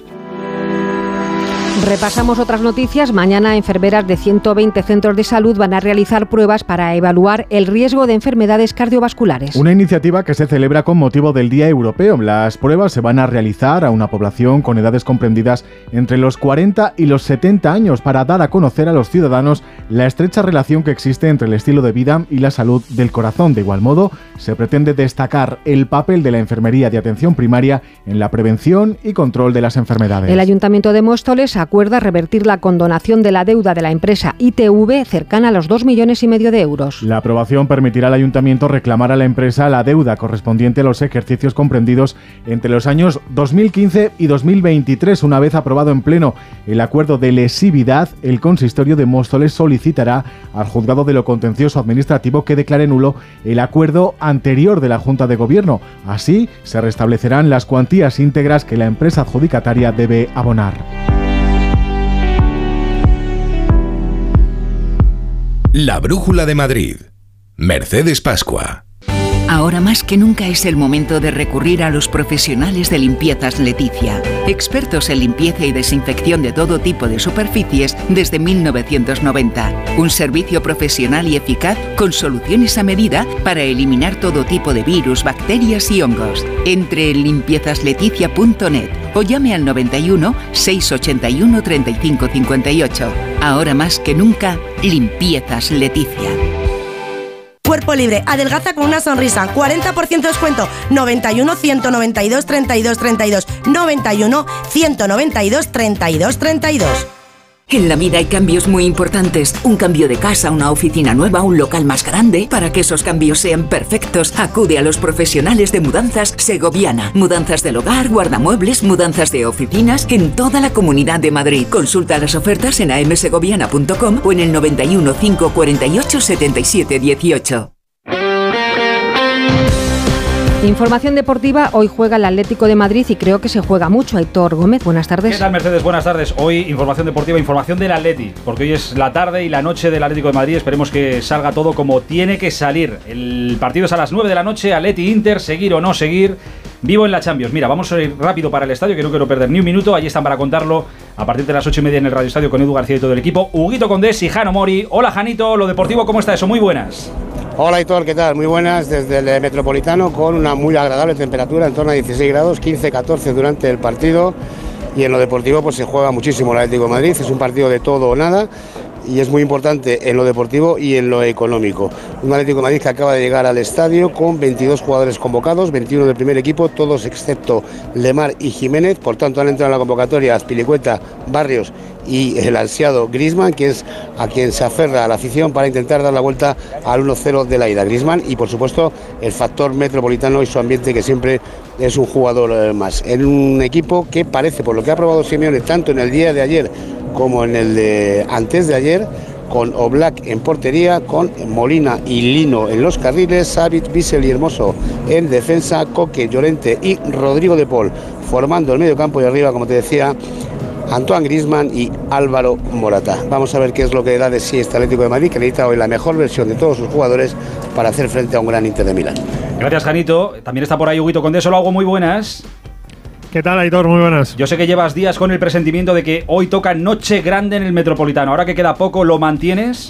Repasamos otras noticias. Mañana enfermeras de 120 centros de salud van a realizar pruebas para evaluar el riesgo de enfermedades cardiovasculares. Una iniciativa que se celebra con motivo del Día Europeo. Las pruebas se van a realizar a una población con edades comprendidas entre los 40 y los 70 años para dar a conocer a los ciudadanos la estrecha relación que existe entre el estilo de vida y la salud del corazón. De igual modo, se pretende destacar el papel de la enfermería de atención primaria en la prevención y control de las enfermedades. El Ayuntamiento de Móstoles acuerda revertir la condonación de la deuda de la empresa ITV cercana a los 2,5 millones de euros. La aprobación permitirá al Ayuntamiento reclamar a la empresa la deuda correspondiente a los ejercicios comprendidos entre los años 2015 y 2023. Una vez aprobado en pleno el acuerdo de lesividad, el consistorio de Móstoles solicitará al Juzgado de lo Contencioso Administrativo que declare nulo el acuerdo anterior de la Junta de Gobierno. Así, se restablecerán las cuantías íntegras que la empresa adjudicataria debe abonar. La Brújula de Madrid. Mercedes Pascua. Ahora más que nunca es el momento de recurrir a los profesionales de Limpiezas Leticia. Expertos en limpieza y desinfección de todo tipo de superficies desde 1990. Un servicio profesional y eficaz con soluciones a medida para eliminar todo tipo de virus, bacterias y hongos. Entre en limpiezasLeticia.net o llame al 91 681 35 58. Ahora más que nunca, Limpiezas Leticia. Cuerpo Libre, adelgaza con una sonrisa, 40% descuento, 91 192 32 32, 91 192 32 32. En la vida hay cambios muy importantes. Un cambio de casa, una oficina nueva, un local más grande. Para que esos cambios sean perfectos, acude a los profesionales de Mudanzas Segoviana. Mudanzas del hogar, guardamuebles, mudanzas de oficinas en toda la Comunidad de Madrid. Consulta las ofertas en amsegoviana.com o en el 91 548 77 18. Información deportiva, hoy juega el Atlético de Madrid y creo que se juega mucho. Aitor Gómez, buenas tardes. ¿Qué tal, Mercedes? Buenas tardes. Hoy información deportiva, información del Atleti, porque hoy es la tarde y la noche del Atlético de Madrid. Esperemos que salga todo como tiene que salir. El partido es a las 9 de la noche, Atleti-Inter, seguir o no seguir. Vivo en la Champions. Mira, vamos a ir rápido para el estadio, que no quiero perder ni un minuto. Allí están para contarlo a partir de las 8:30 en el Radio Estadio con Edu García y todo el equipo. Huguito Condés y Jano Mori. Hola, Janito. Lo deportivo, ¿cómo está eso? Muy buenas. Hola, Aitor, ¿qué tal? Muy buenas desde el Metropolitano, con una muy agradable temperatura, en torno a 16 grados, 15-14 durante el partido. Y en lo deportivo pues se juega muchísimo el Atlético de Madrid. Es un partido de todo o nada. Y es muy importante en lo deportivo y en lo económico. Un Atlético de Madrid que acaba de llegar al estadio con 22 jugadores convocados, 21 del primer equipo, todos excepto Lemar y Jiménez. Por tanto, han entrado en la convocatoria Azpilicueta, Barrios y el ansiado Griezmann, que es a quien se aferra a la afición para intentar dar la vuelta al 1-0 de la ida. Griezmann y, por supuesto, el factor metropolitano y su ambiente, que siempre es un jugador más. En un equipo que parece, por lo que ha probado Simeone tanto en el día de ayer como en el de antes de ayer, con Oblak en portería, con Molina y Lino en los carriles, Savic, Bissell y Hermoso en defensa, Coque, Llorente y Rodrigo de Paul formando el medio campo, y arriba, como te decía, Antoine Griezmann y Álvaro Morata. Vamos a ver qué es lo que da de sí este Atlético de Madrid, que necesita hoy la mejor versión de todos sus jugadores para hacer frente a un gran Inter de Milán. Gracias, Janito. También está por ahí Huguito Condés. Hola, Hugo, muy buenas. ¿Qué tal, Aitor? Muy buenas. Yo sé que llevas días con el presentimiento de que hoy toca noche grande en el Metropolitano. Ahora que queda poco, ¿lo mantienes?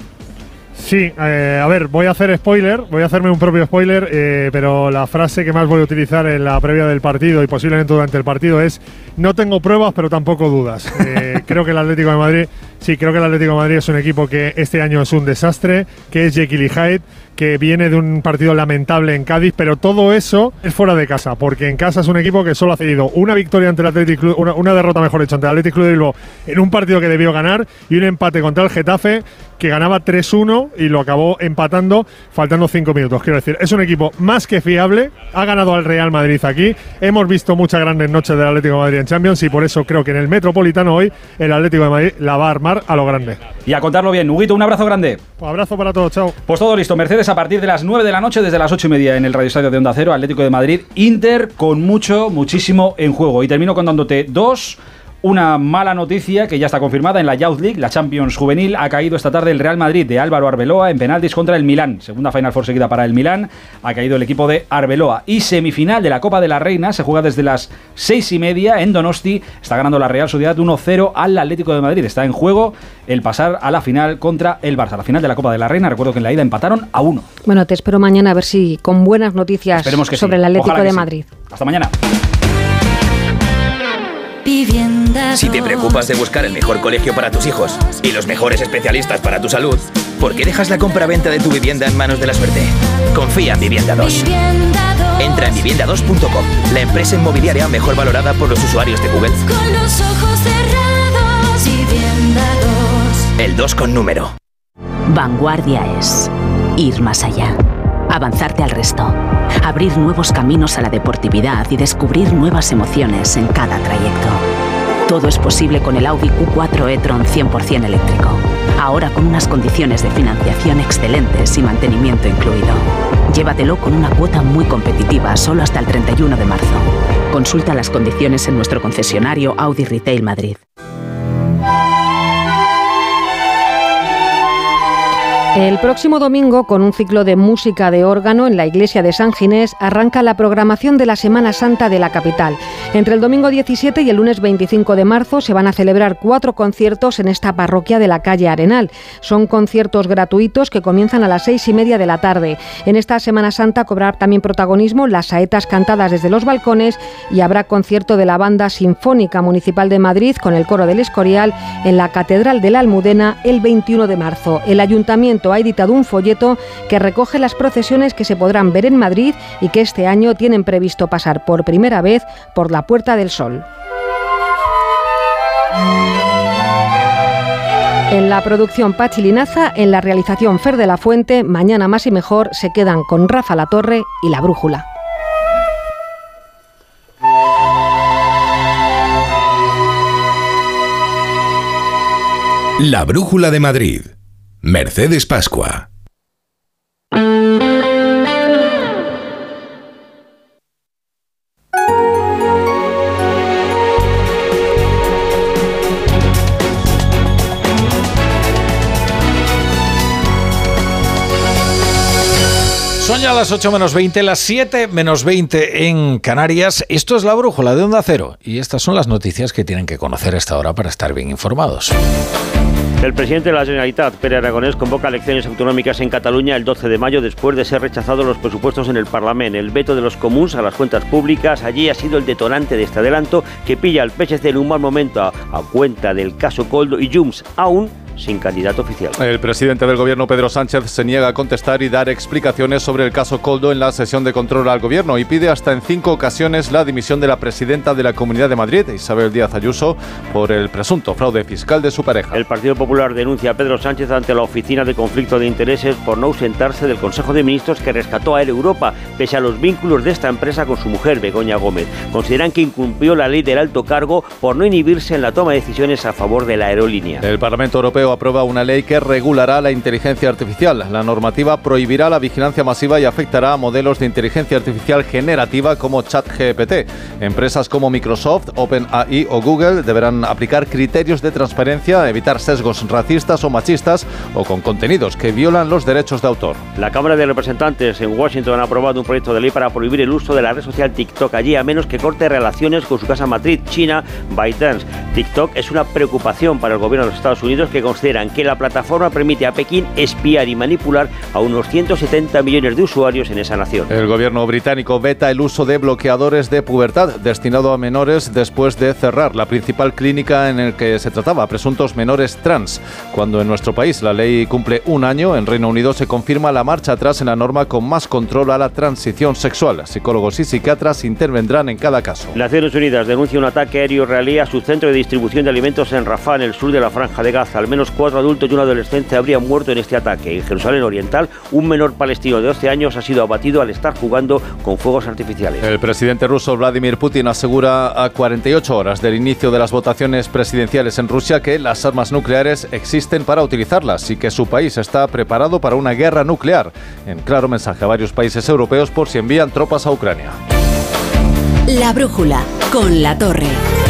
Sí, a ver, voy a hacerme un propio spoiler, pero la frase que más voy a utilizar en la previa del partido y posiblemente durante el partido es: no tengo pruebas, pero tampoco dudas. Creo que el Atlético de Madrid es un equipo que este año es un desastre, que es Jekyll y Hyde, que viene de un partido lamentable en Cádiz, pero todo eso es fuera de casa, porque en casa es un equipo que solo ha cedido una victoria ante el Athletic Club, una derrota, mejor dicho, ante el Athletic Club de Bilbao en un partido que debió ganar, y un empate contra el Getafe que ganaba 3-1 y lo acabó empatando faltando 5 minutos. Quiero decir, es un equipo más que fiable, ha ganado al Real Madrid aquí, hemos visto muchas grandes noches del Atlético de Madrid en Champions, y por eso creo que en el Metropolitano hoy el Atlético de Madrid la va a armar a lo grande. Y a contarlo bien. Huguito, un abrazo grande. Un abrazo para todos, chao. Pues todo listo, Mercedes, a partir de las 9 de la noche, desde las 8:30 en el Radio Estadio de Onda Cero, Atlético de Madrid, Inter, con muchísimo en juego. Y termino contándote una mala noticia que ya está confirmada en la Youth League, la Champions Juvenil. Ha caído esta tarde el Real Madrid de Álvaro Arbeloa en penaltis contra el Milán. Segunda Final Four seguida para el Milán. Ha caído el equipo de Arbeloa. Y semifinal de la Copa de la Reina se juega desde las 6:30 en Donosti. Está ganando la Real Sociedad 1-0 al Atlético de Madrid. Está en juego el pasar a la final contra el Barça. La final de la Copa de la Reina. Recuerdo que en la ida empataron a 1. Bueno, te espero mañana a ver si con buenas noticias sobre el Atlético de Madrid. Hasta mañana. Si te preocupas de buscar el mejor colegio para tus hijos y los mejores especialistas para tu salud, ¿por qué dejas la compra-venta de tu vivienda en manos de la suerte? Confía en Vivienda 2. Entra en vivienda2.com, la empresa inmobiliaria mejor valorada por los usuarios de Google. Con los ojos cerrados, Vivienda 2. El 2 con número. Vanguardia es ir más allá, avanzarte al resto, abrir nuevos caminos a la deportividad y descubrir nuevas emociones en cada trayecto. Todo es posible con el Audi Q4 e-tron 100% eléctrico. Ahora con unas condiciones de financiación excelentes y mantenimiento incluido. Llévatelo con una cuota muy competitiva solo hasta el 31 de marzo. Consulta las condiciones en nuestro concesionario Audi Retail Madrid. El próximo domingo, con un ciclo de música de órgano en la iglesia de San Ginés, arranca la programación de la Semana Santa de la capital. Entre el domingo 17 y el lunes 25 de marzo se van a celebrar 4 conciertos en esta parroquia de la calle Arenal. Son conciertos gratuitos que comienzan a las 6:30 de la tarde. En esta Semana Santa cobrará también protagonismo las saetas cantadas desde los balcones, y habrá concierto de la Banda Sinfónica Municipal de Madrid con el Coro del Escorial en la Catedral de la Almudena el 21 de marzo. El Ayuntamiento ha editado un folleto que recoge las procesiones que se podrán ver en Madrid y que este año tienen previsto pasar por primera vez por la Puerta del Sol. En la producción Pachi Linaza, en la realización Fer de la Fuente. Mañana Más y Mejor se quedan con Rafa Latorre y La Brújula. La Brújula de Madrid. Mercedes Pascua. Son ya las 8 menos 20, las 7 menos 20 en Canarias. Esto es La Brújula de Onda Cero. Y estas son las noticias que tienen que conocer a esta hora para estar bien informados. El presidente de la Generalitat, Pere Aragonès, convoca elecciones autonómicas en Cataluña el 12 de mayo después de ser rechazados los presupuestos en el Parlamento. El veto de los comuns a las cuentas públicas allí ha sido el detonante de este adelanto que pilla al PSC en un mal momento a cuenta del caso Koldo y Junts, aún sin candidato oficial. El presidente del gobierno, Pedro Sánchez, se niega a contestar y dar explicaciones sobre el caso Koldo en la sesión de control al gobierno y pide hasta en 5 ocasiones la dimisión de la presidenta de la Comunidad de Madrid, Isabel Díaz Ayuso, por el presunto fraude fiscal de su pareja. El Partido Popular denuncia a Pedro Sánchez ante la Oficina de Conflicto de Intereses por no ausentarse del Consejo de Ministros que rescató a Air Europa, pese a los vínculos de esta empresa con su mujer, Begoña Gómez. Consideran que incumplió la ley del alto cargo por no inhibirse en la toma de decisiones a favor de la aerolínea. El Parlamento Europeo aprueba una ley que regulará la inteligencia artificial. La normativa prohibirá la vigilancia masiva y afectará a modelos de inteligencia artificial generativa como ChatGPT. Empresas como Microsoft, OpenAI o Google deberán aplicar criterios de transparencia, evitar sesgos racistas o machistas o con contenidos que violan los derechos de autor. La Cámara de Representantes en Washington ha aprobado un proyecto de ley para prohibir el uso de la red social TikTok allí, a menos que corte relaciones con su casa matriz China, ByteDance. TikTok es una preocupación para el gobierno de los Estados Unidos, que consideran que la plataforma permite a Pekín espiar y manipular a unos 170 millones de usuarios en esa nación. El gobierno británico veta el uso de bloqueadores de pubertad destinado a menores después de cerrar la principal clínica en el que se trataba a presuntos menores trans. Cuando en nuestro país la ley cumple un año, en Reino Unido se confirma la marcha atrás en la norma con más control a la transición sexual. Psicólogos y psiquiatras intervendrán en cada caso. Naciones Unidas denuncia un ataque aéreo israelí a su centro de distribución de alimentos en Rafah, en el sur de la Franja de Gaza. Al menos 4 adultos y un adolescente habrían muerto en este ataque. En Jerusalén Oriental, un menor palestino de 12 años ha sido abatido al estar jugando con fuegos artificiales. El presidente ruso Vladimir Putin asegura a 48 horas del inicio de las votaciones presidenciales en Rusia que las armas nucleares existen para utilizarlas y que su país está preparado para una guerra nuclear. En claro mensaje a varios países europeos por si envían tropas a Ucrania. La Brújula con La Torre.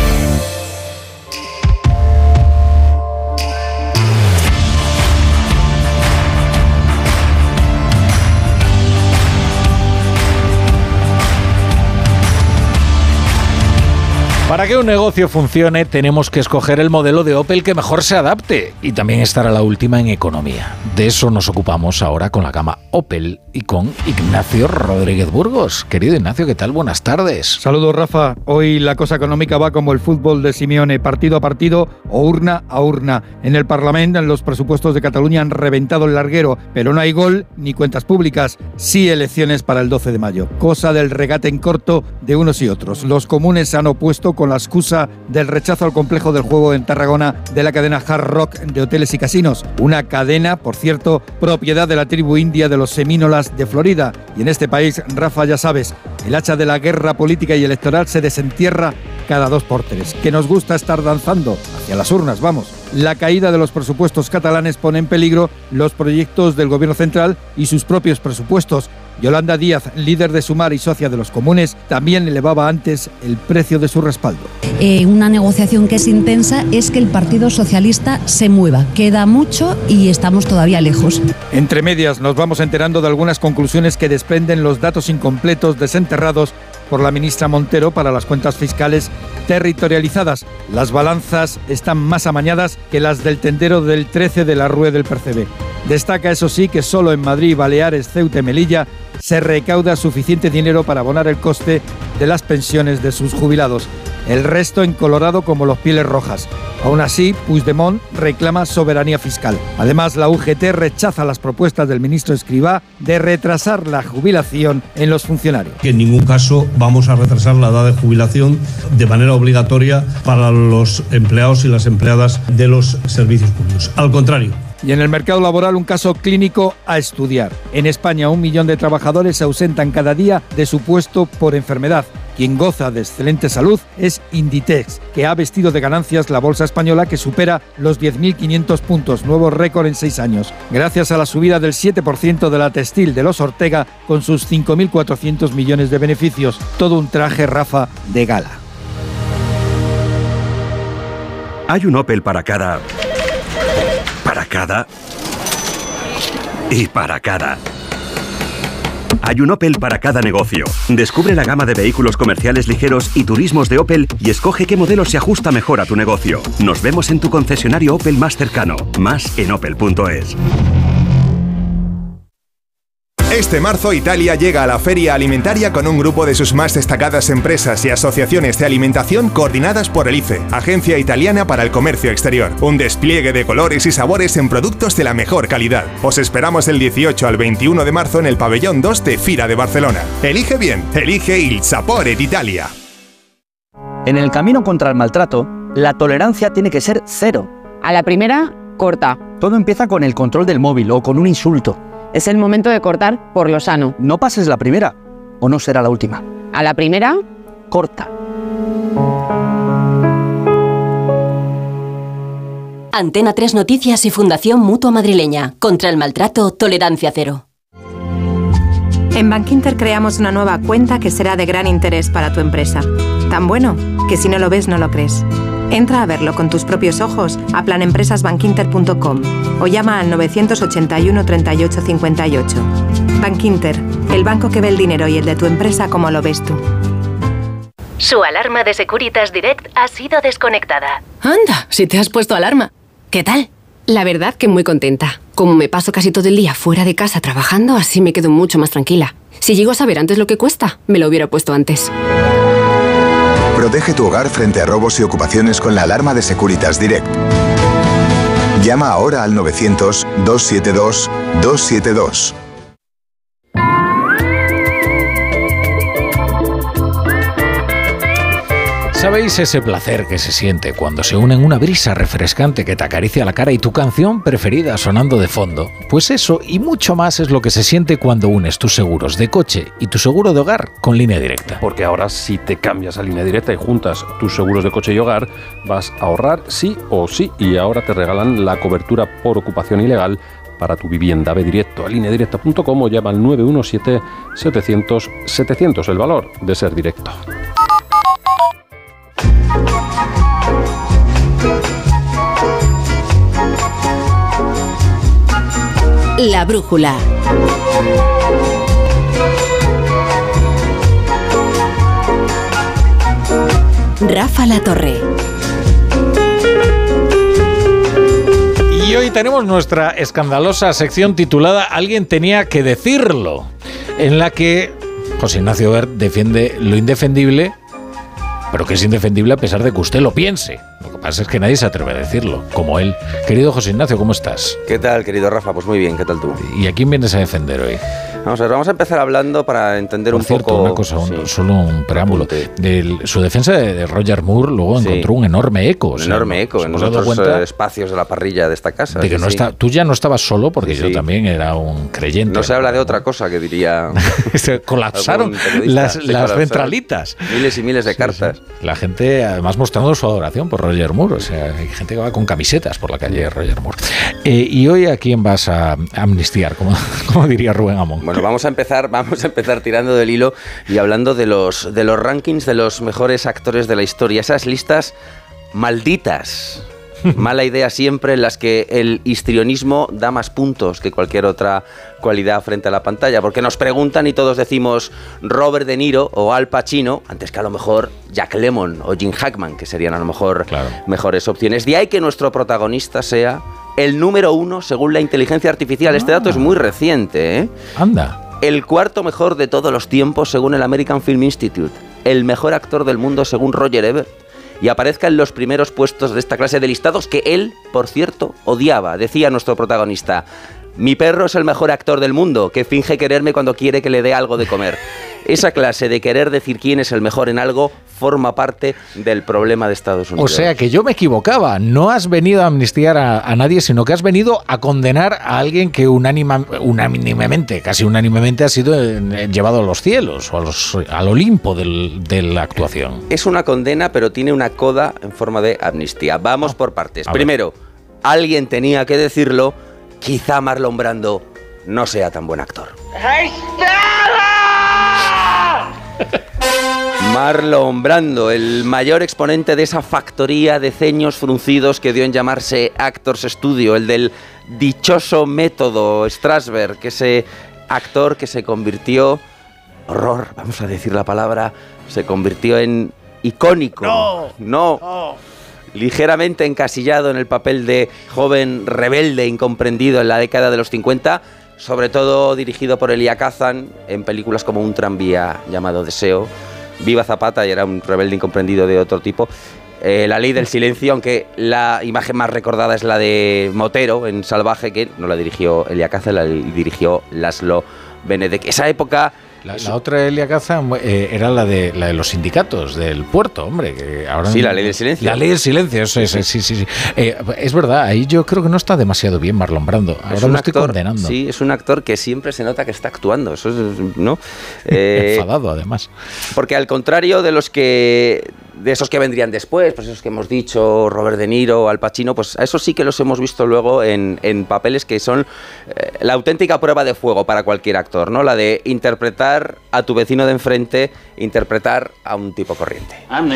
Para que un negocio funcione tenemos que escoger el modelo de Opel que mejor se adapte y también estar a la última en economía. De eso nos ocupamos ahora con la gama Opel y con Ignacio Rodríguez Burgos. Querido Ignacio, ¿qué tal? Buenas tardes. Saludos, Rafa. Hoy la cosa económica va como el fútbol de Simeone, partido a partido o urna a urna. En el Parlamento, en los presupuestos de Cataluña han reventado el larguero, pero no hay gol ni cuentas públicas. Sí elecciones para el 12 de mayo. Cosa del regate en corto de unos y otros. Los comunes se han opuesto con la excusa del rechazo al complejo del juego en Tarragona de la cadena Hard Rock de hoteles y casinos. Una cadena, por cierto, propiedad de la tribu india de los semínolas de Florida. Y en este país, Rafa, ya sabes, el hacha de la guerra política y electoral se desentierra cada 2 por 3. Que nos gusta estar danzando hacia las urnas, vamos. La caída de los presupuestos catalanes pone en peligro los proyectos del gobierno central y sus propios presupuestos. Yolanda Díaz, líder de Sumar y socia de los comunes, también elevaba antes el precio de su respaldo. Una negociación que es intensa es que el Partido Socialista se mueva. Queda mucho y estamos todavía lejos. Entre medias nos vamos enterando de algunas conclusiones que desprenden los datos incompletos desenterrados por la ministra Montero para las cuentas fiscales territorializadas. Las balanzas están más amañadas que las del tendero del 13 de la Rue del Percebé. Destaca, eso sí, que solo en Madrid, Baleares, Ceuta y Melilla se recauda suficiente dinero para abonar el coste de las pensiones de sus jubilados. El resto en Colorado como los pieles rojas. Aún así, Puigdemont reclama soberanía fiscal. Además, la UGT rechaza las propuestas del ministro Escrivá de retrasar la jubilación en los funcionarios. Que en ningún caso vamos a retrasar la edad de jubilación de manera obligatoria para los empleados y las empleadas de los servicios públicos. Al contrario. Y en el mercado laboral, un caso clínico a estudiar. En España, 1 millón de trabajadores se ausentan cada día de su puesto por enfermedad. Quien goza de excelente salud es Inditex, que ha vestido de ganancias la bolsa española, que supera los 10.500 puntos, nuevo récord en 6 años, gracias a la subida del 7% de la textil de los Ortega, con sus 5.400 millones de beneficios. Todo un traje, Rafa, de gala. Hay un Opel para cada y para cada. Hay un Opel para cada negocio. Descubre la gama de vehículos comerciales ligeros y turismos de Opel y escoge qué modelo se ajusta mejor a tu negocio. Nos vemos en tu concesionario Opel más cercano. Más en opel.es. Este marzo Italia llega a la Feria Alimentaria con un grupo de sus más destacadas empresas y asociaciones de alimentación coordinadas por el ICE, Agencia Italiana para el Comercio Exterior. Un despliegue de colores y sabores en productos de la mejor calidad. Os esperamos del 18 al 21 de marzo en el pabellón 2 de Fira de Barcelona. Elige bien, elige Il Sapore d'Italia. En el camino contra el maltrato, la tolerancia tiene que ser cero. A la primera, corta. Todo empieza con el control del móvil o con un insulto. Es el momento de cortar por lo sano. No pases la primera, o no será la última. A la primera, corta. Antena 3 Noticias y Fundación Mutua Madrileña. Contra el maltrato, tolerancia cero. En Bankinter creamos una nueva cuenta que será de gran interés para tu empresa. Tan bueno que si no lo ves, no lo crees. Entra a verlo con tus propios ojos a planempresasbankinter.com o llama al 981 38 58. Bankinter, el banco que ve el dinero y el de tu empresa como lo ves tú. Su alarma de Securitas Direct ha sido desconectada. Anda, si te has puesto alarma. ¿Qué tal? La verdad que muy contenta. Como me paso casi todo el día fuera de casa trabajando, así me quedo mucho más tranquila. Si llego a saber antes lo que cuesta, me lo hubiera puesto antes. Protege tu hogar frente a robos y ocupaciones con la alarma de Securitas Direct. Llama ahora al 900-272-272. ¿Sabéis ese placer que se siente cuando se unen una brisa refrescante que te acaricia la cara y tu canción preferida sonando de fondo? Pues eso y mucho más es lo que se siente cuando unes tus seguros de coche y tu seguro de hogar con Línea Directa. Porque ahora si te cambias a Línea Directa y juntas tus seguros de coche y hogar, vas a ahorrar sí o sí, y ahora te regalan la cobertura por ocupación ilegal para tu vivienda. Ve directo a lineadirecta.com o llama al 917-700-700, el valor de ser directo. La brújula. Rafa La Torre. Y hoy tenemos nuestra escandalosa sección titulada Alguien tenía que decirlo, en la que José Ignacio Wert defiende lo indefendible, pero que es indefendible a pesar de que usted lo piense. Lo que pasa es que nadie se atreve a decirlo, como él. Querido José Ignacio, ¿cómo estás? ¿Qué tal, querido Rafa? Pues muy bien, ¿qué tal tú? ¿Y a quién vienes a defender hoy? Vamos a empezar hablando para entender un poco... Una cosa, solo un preámbulo. Su defensa de Roger Moore luego encontró un enorme eco. Un enorme eco en los otros espacios de la parrilla de esta casa. De que tú ya no estabas solo, porque yo también era un creyente. No se habla de otra cosa, que diría... Se colapsaron las centralitas. Miles y miles de cartas. Sí. La gente, además, mostrando su adoración por Roger Moore. O sea, hay gente que va con camisetas por la calle de Roger Moore. ¿Y hoy a quién vas a amnistiar, como diría Rubén Amón? Bueno, vamos a empezar tirando del hilo y hablando de los rankings de los mejores actores de la historia. Esas listas malditas. Mala idea siempre, en las que el histrionismo da más puntos que cualquier otra cualidad frente a la pantalla, porque nos preguntan y todos decimos Robert De Niro o Al Pacino, antes que a lo mejor Jack Lemmon o Jim Hackman, que serían a lo mejor mejores opciones. De ahí que nuestro protagonista sea el número 1 según la inteligencia artificial. Este dato es muy reciente, ¿eh? Anda. El cuarto mejor de todos los tiempos según el American Film Institute. El mejor actor del mundo según Roger Ebert. Y aparezca en los primeros puestos de esta clase de listados que él, por cierto, odiaba. Decía nuestro protagonista: mi perro es el mejor actor del mundo, que finge quererme cuando quiere que le dé algo de comer. Esa clase de querer decir quién es el mejor en algo forma parte del problema de Estados Unidos. O sea que yo me equivocaba. No has venido a amnistiar a nadie, sino que has venido a condenar a alguien que casi unánimemente ha sido llevado a los cielos o al Olimpo de la actuación. Es una condena, pero tiene una coda en forma de amnistía. Vamos por partes. Primero, alguien tenía que decirlo. Quizá Marlon Brando no sea tan buen actor. Marlon Brando, el mayor exponente de esa factoría de ceños fruncidos que dio en llamarse Actors Studio, el del dichoso método Strasberg, que se actor que se convirtió, horror, vamos a decir la palabra, se convirtió en icónico. No. Ligeramente encasillado en el papel de joven rebelde incomprendido en la década de los 50, sobre todo dirigido por Elia Kazan en películas como Un tranvía llamado Deseo, Viva Zapata, y era un rebelde incomprendido de otro tipo. La ley del silencio, aunque la imagen más recordada es la de Motero en Salvaje, que no la dirigió Elia Kazan, la dirigió Laszlo Benedek. Esa época... La otra Elia Kazan era la de los sindicatos del puerto, hombre. Que ahora sí, la ley del silencio. La ley del silencio, sí. Es verdad, ahí yo creo que no está demasiado bien Marlon Brando. Ahora lo estoy condenando. Sí, es un actor que siempre se nota que está actuando. Eso es, ¿no? Enfadado, además. Porque al contrario de esos que vendrían después, pues esos que hemos dicho, Robert De Niro, Al Pacino, pues a esos sí que los hemos visto luego en papeles que son la auténtica prueba de fuego para cualquier actor, ¿no? La de interpretar a tu vecino de enfrente, interpretar a un tipo corriente.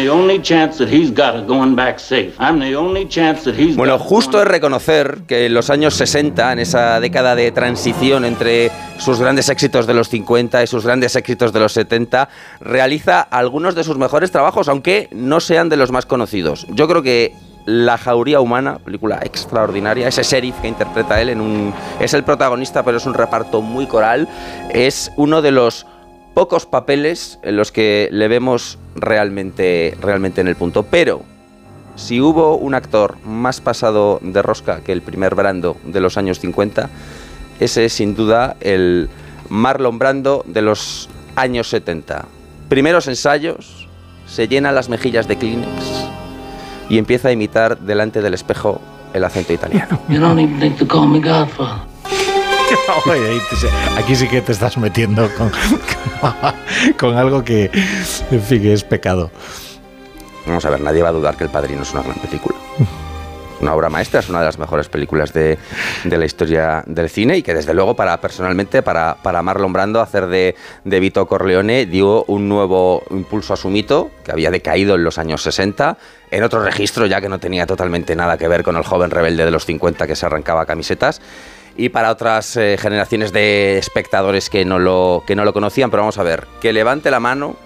Bueno, justo es reconocer que en los años 60, en esa década de transición entre sus grandes éxitos de los 50 y sus grandes éxitos de los 70, realiza algunos de sus mejores trabajos, aunque no sean de los más conocidos. Yo creo que La jauría humana, película extraordinaria, ese sheriff que interpreta él es el protagonista, pero es un reparto muy coral, es uno de los pocos papeles en los que le vemos realmente en el punto. Pero si hubo un actor más pasado de rosca que el primer Brando de los años 50, ese es sin duda el Marlon Brando de los años 70. Primeros ensayos, se llena las mejillas de Kleenex y empieza a imitar delante del espejo el acento italiano. Aquí sí que te estás metiendo con algo que, en fin, que es pecado. Vamos a ver, nadie va a dudar que El Padrino es una gran película. Una obra maestra, es una de las mejores películas de la historia del cine, y que desde luego personalmente para Marlon Brando hacer de Vito Corleone dio un nuevo impulso a su mito, que había decaído en los años 60, en otro registro ya que no tenía totalmente nada que ver con el joven rebelde de los 50 que se arrancaba camisetas, y para otras generaciones de espectadores que no lo conocían. Pero vamos a ver, que levante la mano,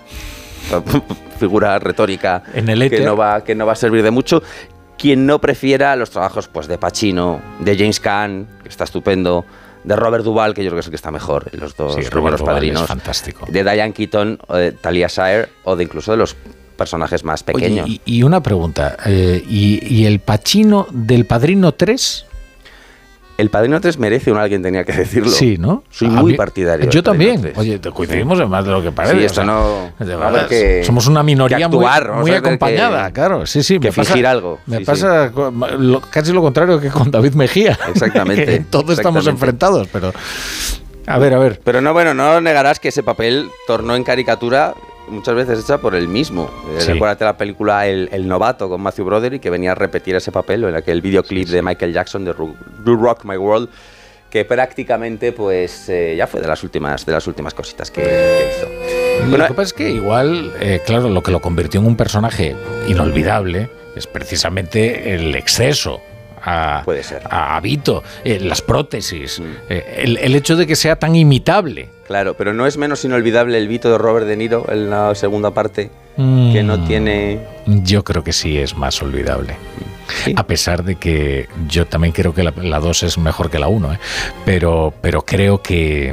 figura retórica en el éter, que no va a servir de mucho, quien no prefiera los trabajos pues de Pacino, de James Caan, que está estupendo, de Robert Duvall, que yo creo que es el que está mejor en los dos primeros Padrinos, fantástico, de Diane Keaton, o de Talia Shire, o de incluso de los personajes más pequeños. Oye, y una pregunta, ¿y el Pacino del Padrino 3? El Padrino 3 merece alguien tenía que decirlo. Sí, ¿no? Soy muy partidario. Yo también. Oye, coincidimos en más de lo que parece. Sí, esto no... somos una minoría muy acompañada, claro. Sí, me fingir algo. Me pasa casi lo contrario que con David Mejía. Exactamente. Todos estamos enfrentados, pero... A ver. Pero no negarás que ese papel tornó en caricatura muchas veces hecha por él mismo. Sí. Recuérdate la película El Novato con Matthew Broderick, que venía a repetir ese papel en aquel videoclip de Michael Jackson de Do Rock My World, que prácticamente pues ya fue de las últimas cositas que hizo. Lo que pasa es que igual, claro, lo que lo convirtió en un personaje inolvidable es precisamente el exceso. Puede ser. A Vito, las prótesis, el hecho de que sea tan imitable. Claro, pero no es menos inolvidable el Vito de Robert De Niro en la segunda parte, que no tiene... Yo creo que sí es más olvidable. ¿Sí? A pesar de que yo también creo que la 2 es mejor que la 1, pero creo que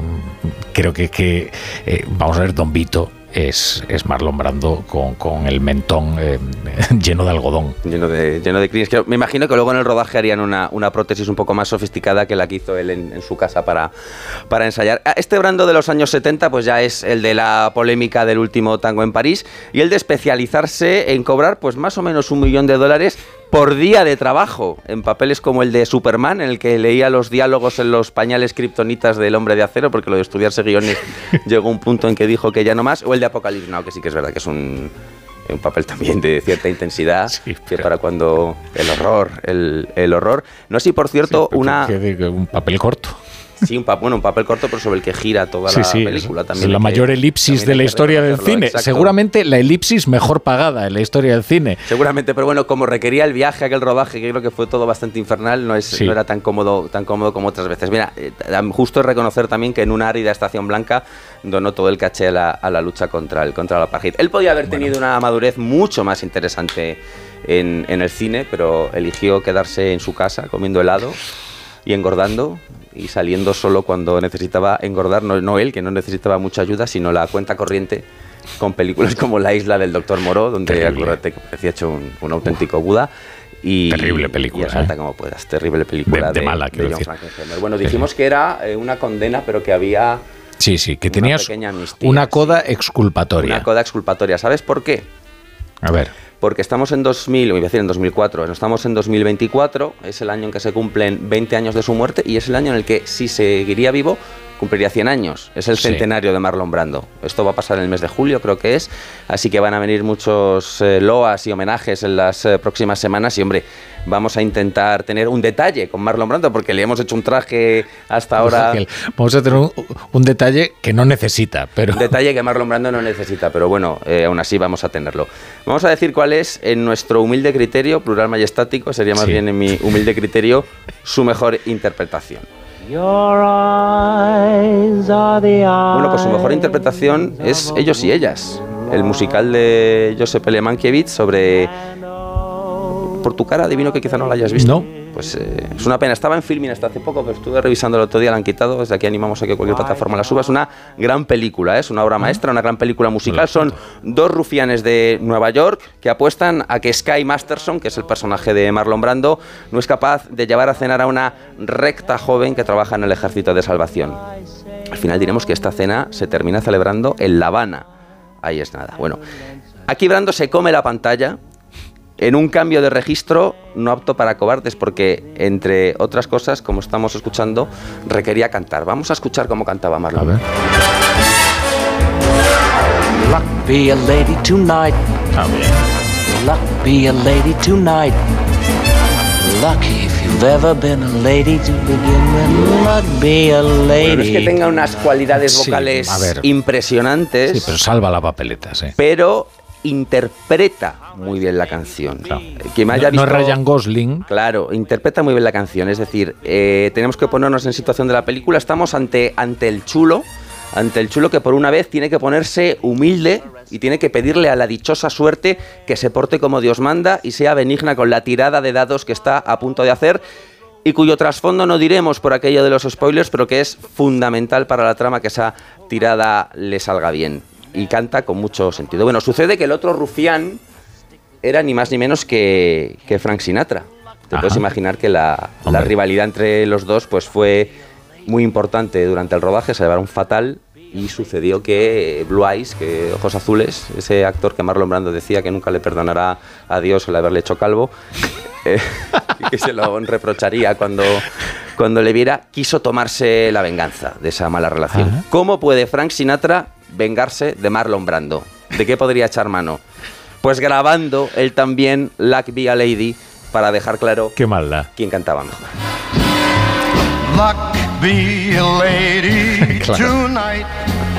vamos a ver, Don Vito es Marlon Brando con el mentón lleno de algodón. Lleno de Kleenex. Que me imagino que luego en el rodaje harían una prótesis un poco más sofisticada que la que hizo él en su casa para ensayar. Este Brando de los años 70 pues ya es el de la polémica del último tango en París, y el de especializarse en cobrar pues más o menos $1 millón por día de trabajo, en papeles como el de Superman, en el que leía los diálogos en los pañales kriptonitas del Hombre de Acero, porque lo de estudiarse guiones llegó a un punto en que dijo que ya no más, o el de Apocalipsis Now, que sí que es verdad que es un papel también de cierta intensidad, sí, que para cuando el horror. No sé si, por cierto, un papel corto. Sí, un papel corto, pero sobre el que gira toda la película. También es la mayor elipsis de la historia del cine. Exacto. Seguramente la elipsis mejor pagada en la historia del cine. Seguramente, pero bueno, como requería el viaje, aquel rodaje, que creo que fue todo bastante infernal, no era tan cómodo como otras veces. Mira, justo es reconocer también que en una árida estación blanca donó todo el caché a la lucha contra el apartheid. Él podía haber tenido una madurez mucho más interesante en el cine, pero eligió quedarse en su casa comiendo helado y engordando y saliendo solo cuando necesitaba engordar, no él, que no necesitaba mucha ayuda, sino la cuenta corriente, con películas como La isla del Doctor Moreau, donde acuérdate que parecía hecho un auténtico Buda. Terrible película. Y asalta como puedas, terrible película de mala, de John Frankenheimer. Bueno, dijimos que era una condena, pero que había... Sí, que tenías una coda exculpatoria. Una coda exculpatoria. ¿Sabes por qué? A ver. Porque estamos en 2004, estamos en 2024, es el año en que se cumplen 20 años de su muerte y es el año en el que, si seguiría vivo, cumpliría 100 años. Es el centenario de Marlon Brando. Esto va a pasar en el mes de julio, creo que es, así que van a venir muchos loas y homenajes en las próximas semanas y, hombre, vamos a intentar tener un detalle con Marlon Brando porque le hemos hecho un traje hasta ahora... Vamos a tener un detalle que no necesita, pero... Un detalle que Marlon Brando no necesita, pero bueno, aún así vamos a tenerlo. Vamos a decir cuál es, en nuestro humilde criterio, plural majestático, sería más bien en mi humilde criterio, su mejor interpretación. Bueno, pues su mejor interpretación es Ellos y Ellas, el musical de Josep L. Mankiewicz sobre... Por tu cara, adivino que quizá no la hayas visto. No. Pues es una pena. Estaba en Filmin hasta hace poco, pero estuve revisando el otro día, la han quitado. Desde aquí animamos a que cualquier plataforma la suba. Es una gran película, es una obra maestra, una gran película musical. Son dos rufianes de Nueva York que apuestan a que Sky Masterson, que es el personaje de Marlon Brando, no es capaz de llevar a cenar a una recta joven que trabaja en el Ejército de Salvación. Al final diremos que esta cena se termina celebrando en La Habana. Ahí es nada. Bueno, aquí Brando se come la pantalla en un cambio de registro no apto para cobardes, porque, entre otras cosas, como estamos escuchando, requería cantar. Vamos a escuchar cómo cantaba Marlon. A ver. Luck be a lady tonight. Luck be a lady tonight. Lucky if you've ever been a lady to begin with. Luck be a lady. Bueno, no es que tenga unas cualidades vocales impresionantes. Sí, pero salva la papeleta, sí. Pero interpreta muy bien la canción. Claro. Quien me haya visto, no es Ryan Gosling. Claro, interpreta muy bien la canción. Es decir, tenemos que ponernos en situación de la película. Estamos ante el chulo que por una vez tiene que ponerse humilde y tiene que pedirle a la dichosa suerte que se porte como Dios manda y sea benigna con la tirada de dados que está a punto de hacer, y cuyo trasfondo no diremos por aquello de los spoilers, pero que es fundamental para la trama que esa tirada le salga bien. Y canta con mucho sentido. Bueno, sucede que el otro rufián era ni más ni menos que Frank Sinatra. Te puedes imaginar que la rivalidad entre los dos pues fue muy importante durante el rodaje, se llevaron fatal, y sucedió que Blue Eyes, que Ojos Azules, ese actor que Marlon Brando decía que nunca le perdonará a Dios el haberle hecho calvo, que se lo reprocharía cuando le viera, quiso tomarse la venganza de esa mala relación. ¿Cómo puede Frank Sinatra vengarse de Marlon Brando? ¿De qué podría echar mano? Pues grabando él también Luck Be a Lady, para dejar claro qué maldad quién cantaba mejor. Luck be a lady tonight.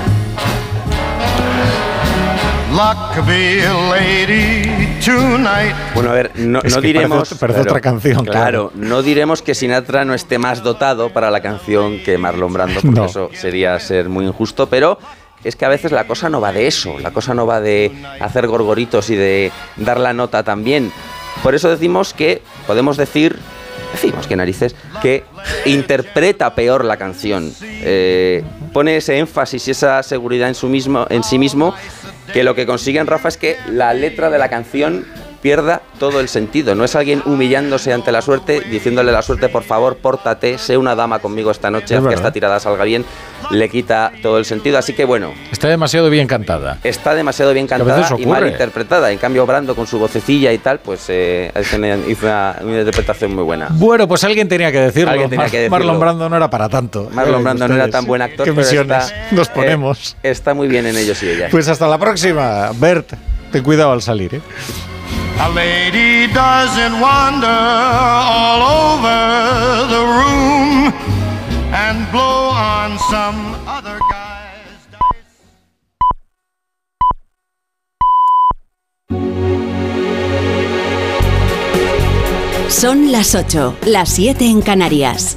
Luck be a lady tonight. Bueno, a ver, no diremos... Parece otra canción, claro. No diremos que Sinatra no esté más dotado para la canción que Marlon Brando, porque eso sería ser muy injusto, pero es que a veces la cosa no va de eso, la cosa no va de hacer gorgoritos y de dar la nota también. Por eso decimos que qué narices, que interpreta peor la canción, pone ese énfasis y esa seguridad en sí mismo, que lo que consiguen, Rafa, es que la letra de la canción pierda todo el sentido. No es alguien humillándose ante la suerte, diciéndole a la suerte, por favor, pórtate, sé una dama conmigo esta noche, haz que esta tirada salga bien, le quita todo el sentido. Así que bueno, está demasiado bien cantada. Está demasiado bien cantada y mal interpretada. En cambio, Brando, con su vocecilla y tal, pues hizo una interpretación muy buena. Bueno, pues alguien tenía que decirlo. Marlon Brando no era para tanto. Marlon Brando no era tan buen actor. ¿Qué misiones nos ponemos? Está muy bien en Ellos y Ellas. Pues hasta la próxima. Bert, ten cuidado al salir, ¿eh? A lady doesn't wander all over the room and blow some other guy's dice. Son las 8, las 7 en Canarias.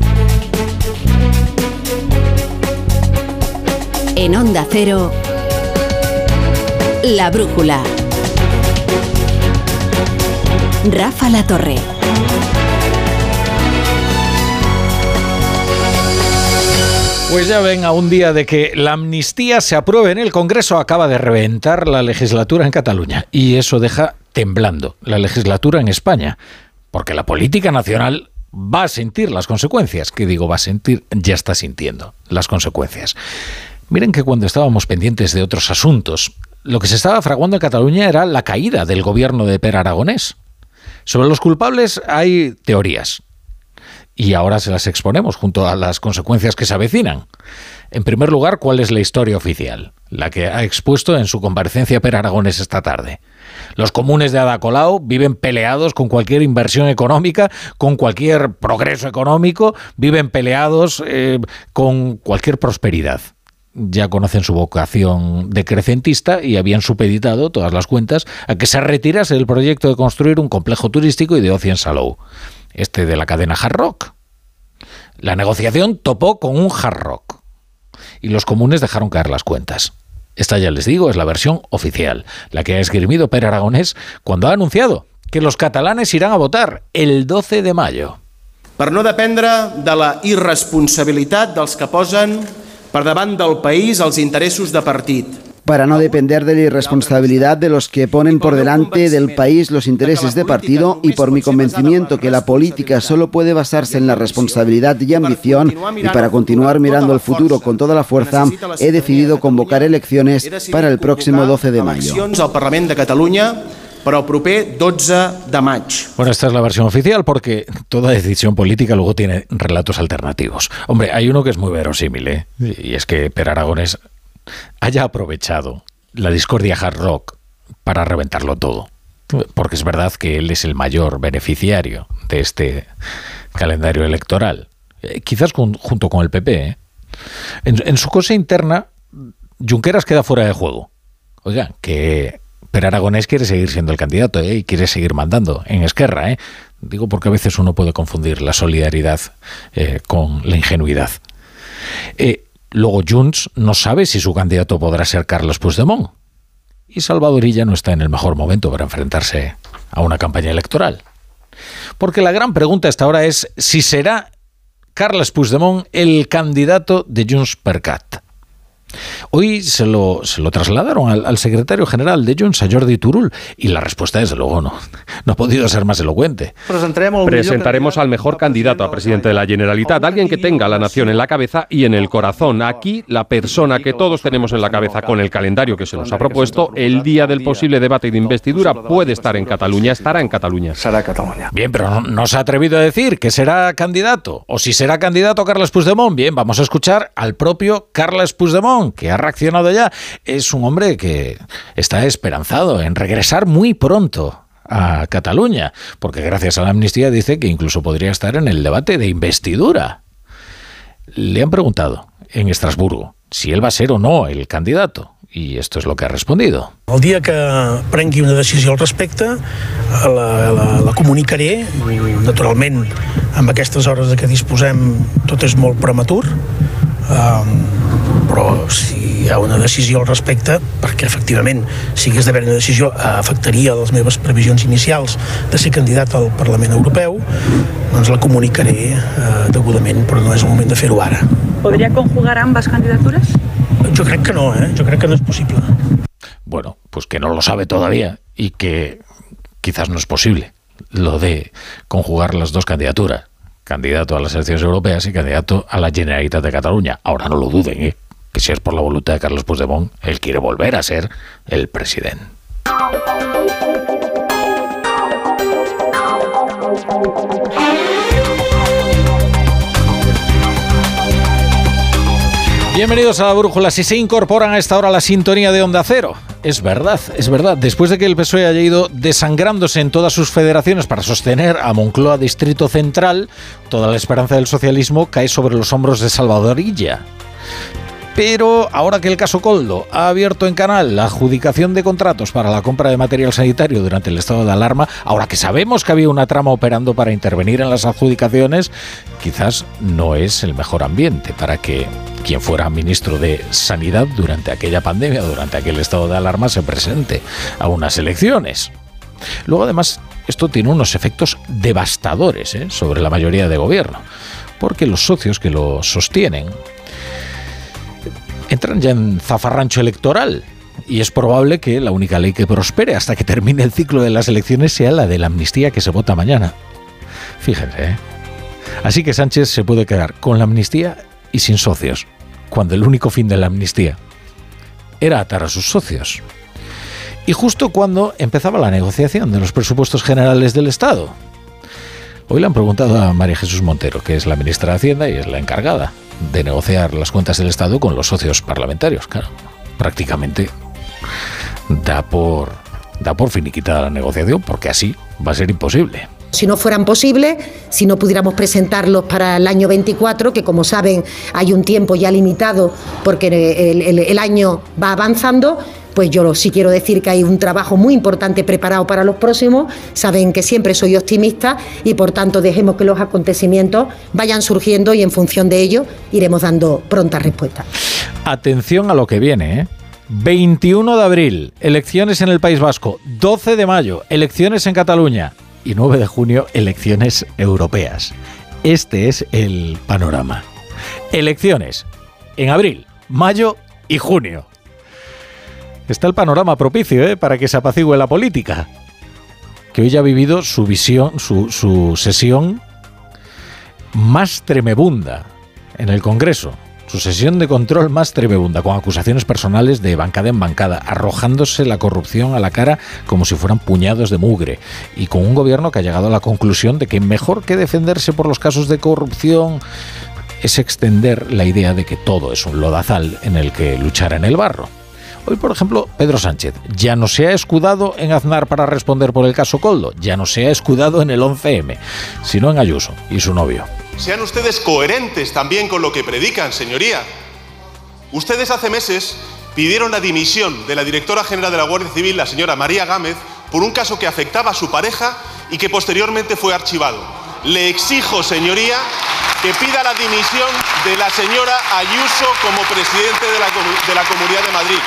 En Onda Cero, La Brújula. Rafa La Torre. Pues ya ven, a un día de que la amnistía se apruebe en el Congreso, acaba de reventar la legislatura en Cataluña. Y eso deja temblando la legislatura en España. Porque la política nacional va a sentir las consecuencias. ¿Qué digo va a sentir? Ya está sintiendo las consecuencias. Miren que cuando estábamos pendientes de otros asuntos, lo que se estaba fraguando en Cataluña era la caída del gobierno de Pere Aragonés. Sobre los culpables hay teorías. Y ahora se las exponemos junto a las consecuencias que se avecinan. En primer lugar, ¿cuál es la historia oficial? La que ha expuesto en su comparecencia Pere Aragonés esta tarde. Los comunes de Ada Colau viven peleados con cualquier inversión económica, con cualquier progreso económico, viven peleados con cualquier prosperidad. Ya conocen su vocación decrecentista y habían supeditado todas las cuentas a que se retirase del proyecto de construir un complejo turístico y de ocio en Salou, de la cadena Hard Rock. La negociación topó con un Hard Rock y los comunes dejaron caer las cuentas. Esta, ya les digo, es la versión oficial, la que ha esgrimido Pere Aragonés cuando ha anunciado que los catalanes irán a votar el 12 de mayo. Per no dependre de la irresponsabilitat dels que posen per davant del país els interessos de partit. Para no depender de la irresponsabilidad de los que ponen por delante del país los intereses de partido y por mi convencimiento que la política solo puede basarse en la responsabilidad y ambición, y para continuar mirando al futuro con toda la fuerza, he decidido convocar elecciones para el próximo 12 de mayo. Al Parlament de Catalunya para el proper 12 de maig. Bueno, esta es la versión oficial porque toda decisión política luego tiene relatos alternativos. Hombre, hay uno que es muy verosímil, y es que Pere Aragonés haya aprovechado la discordia Hard Rock para reventarlo todo. Porque es verdad que él es el mayor beneficiario de este calendario electoral. Quizás junto con el PP. En su cosa interna, Junqueras queda fuera de juego. Oigan, que Pere Aragonés quiere seguir siendo el candidato y quiere seguir mandando en Esquerra. Digo porque a veces uno puede confundir la solidaridad con la ingenuidad. Luego Junts no sabe si su candidato podrá ser Carles Puigdemont. Y Salvador Illa no está en el mejor momento para enfrentarse a una campaña electoral. Porque la gran pregunta hasta ahora es si será Carles Puigdemont el candidato de Junts per Cat. Hoy se lo trasladaron al secretario general de Junts, a Jordi Turull, y la respuesta, desde luego, no ha podido ser más elocuente. Presentaremos al mejor candidato a presidente de la Generalitat, alguien que tenga a la nación en la cabeza y en el corazón. Aquí, la persona que todos tenemos en la cabeza con el calendario que se nos ha propuesto, el día del posible debate de investidura puede estar en Cataluña, estará en Cataluña. Bien, pero no se ha atrevido a decir que será candidato, o si será candidato Carles Puigdemont. Bien, vamos a escuchar al propio Carles Puigdemont, que ha reaccionado ya. Es un hombre que está esperanzado en regresar muy pronto a Cataluña, porque gracias a la amnistía dice que incluso podría estar en el debate de investidura. Le han preguntado en Estrasburgo si él va a ser o no el candidato, i esto es lo que ha respondido. El dia que prengui una decisió al respecte la comunicaré. Naturalment, amb aquestes hores de que disposem tot és molt prematur, però si hi ha una decisió al respecte, perquè efectivament si hagués d'haver una decisió afectaria les meves previsions inicials de ser candidat al Parlament Europeu, doncs la comunicaré degudament, però no és el moment de fer-ho ara. ¿Podría conjugar ambas candidaturas? Yo creo que no, yo creo que no es posible. Bueno, pues que no lo sabe todavía y que quizás no es posible lo de conjugar las dos candidaturas. Candidato a las elecciones europeas y candidato a la Generalitat de Cataluña. Ahora no lo duden, que si es por la voluntad de Carles Puigdemont, él quiere volver a ser el presidente. Bienvenidos a La Brújula. Si se incorporan a esta hora a la sintonía de Onda Cero. Es verdad. Después de que el PSOE haya ido desangrándose en todas sus federaciones para sostener a Moncloa Distrito Central, toda la esperanza del socialismo cae sobre los hombros de Salvador Illa. Pero ahora que el caso Koldo ha abierto en canal la adjudicación de contratos para la compra de material sanitario durante el estado de alarma, ahora que sabemos que había una trama operando para intervenir en las adjudicaciones, quizás no es el mejor ambiente para que quien fuera ministro de Sanidad durante aquella pandemia, durante aquel estado de alarma, se presente a unas elecciones. Luego, además, esto tiene unos efectos devastadores sobre la mayoría de gobierno, porque los socios que lo sostienen entran ya en zafarrancho electoral y es probable que la única ley que prospere hasta que termine el ciclo de las elecciones sea la de la amnistía que se vota mañana. Fíjense, Así que Sánchez se puede quedar con la amnistía y sin socios, cuando el único fin de la amnistía era atar a sus socios. Y justo cuando empezaba la negociación de los presupuestos generales del Estado. Hoy le han preguntado a María Jesús Montero, que es la ministra de Hacienda y es la encargada de negociar las cuentas del Estado con los socios parlamentarios. Claro, prácticamente da por finiquitada la negociación, porque así va a ser imposible. Si no fueran posibles, si no pudiéramos presentarlos para el año 24, que como saben hay un tiempo ya limitado porque el año va avanzando, pues yo sí quiero decir que hay un trabajo muy importante preparado para los próximos. Saben que siempre soy optimista y por tanto dejemos que los acontecimientos vayan surgiendo y en función de ello iremos dando prontas respuestas. Atención a lo que viene, 21 de abril, elecciones en el País Vasco. 12 de mayo, elecciones en Cataluña. Y 9 de junio, elecciones europeas. Este es el panorama. Elecciones en abril, mayo y junio. Está el panorama propicio para que se apacigüe la política, que hoy ya ha vivido su sesión más tremebunda en el Congreso, su sesión de control más tremebunda, con acusaciones personales de bancada en bancada, arrojándose la corrupción a la cara como si fueran puñados de mugre, y con un gobierno que ha llegado a la conclusión de que mejor que defenderse por los casos de corrupción es extender la idea de que todo es un lodazal en el que luchar en el barro. Hoy, por ejemplo, Pedro Sánchez ya no se ha escudado en Aznar para responder por el caso Koldo, ya no se ha escudado en el 11M, sino en Ayuso y su novio. Sean ustedes coherentes también con lo que predican, señoría. Ustedes hace meses pidieron la dimisión de la directora general de la Guardia Civil, la señora María Gámez, por un caso que afectaba a su pareja y que posteriormente fue archivado. Le exijo, señoría, que pida la dimisión de la señora Ayuso como presidente de la Comunidad de Madrid.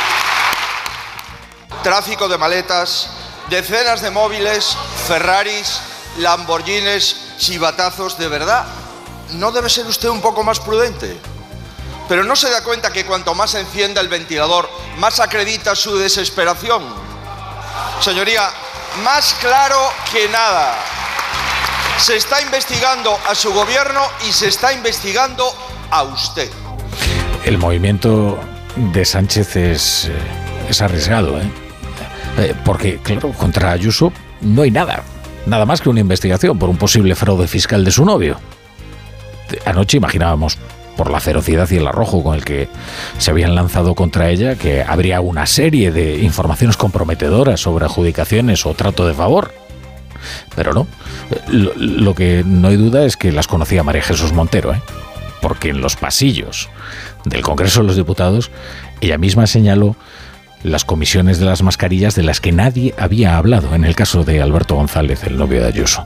Tráfico de maletas, decenas de móviles, Ferraris, Lamborghinis, chivatazos, ¿de verdad? ¿No debe ser usted un poco más prudente? ¿Pero no se da cuenta que cuanto más encienda el ventilador, más acredita su desesperación? Señoría, más claro que nada. Se está investigando a su gobierno y se está investigando a usted. El movimiento de Sánchez es arriesgado, porque, claro, contra Ayuso no hay nada más que una investigación por un posible fraude fiscal de su novio. Anoche imaginábamos, por la ferocidad y el arrojo con el que se habían lanzado contra ella, que habría una serie de informaciones comprometedoras sobre adjudicaciones o trato de favor. Pero no, lo que no hay duda es que las conocía María Jesús Montero, porque en los pasillos del Congreso de los Diputados ella misma señaló las comisiones de las mascarillas de las que nadie había hablado en el caso de Alberto González, el novio de Ayuso.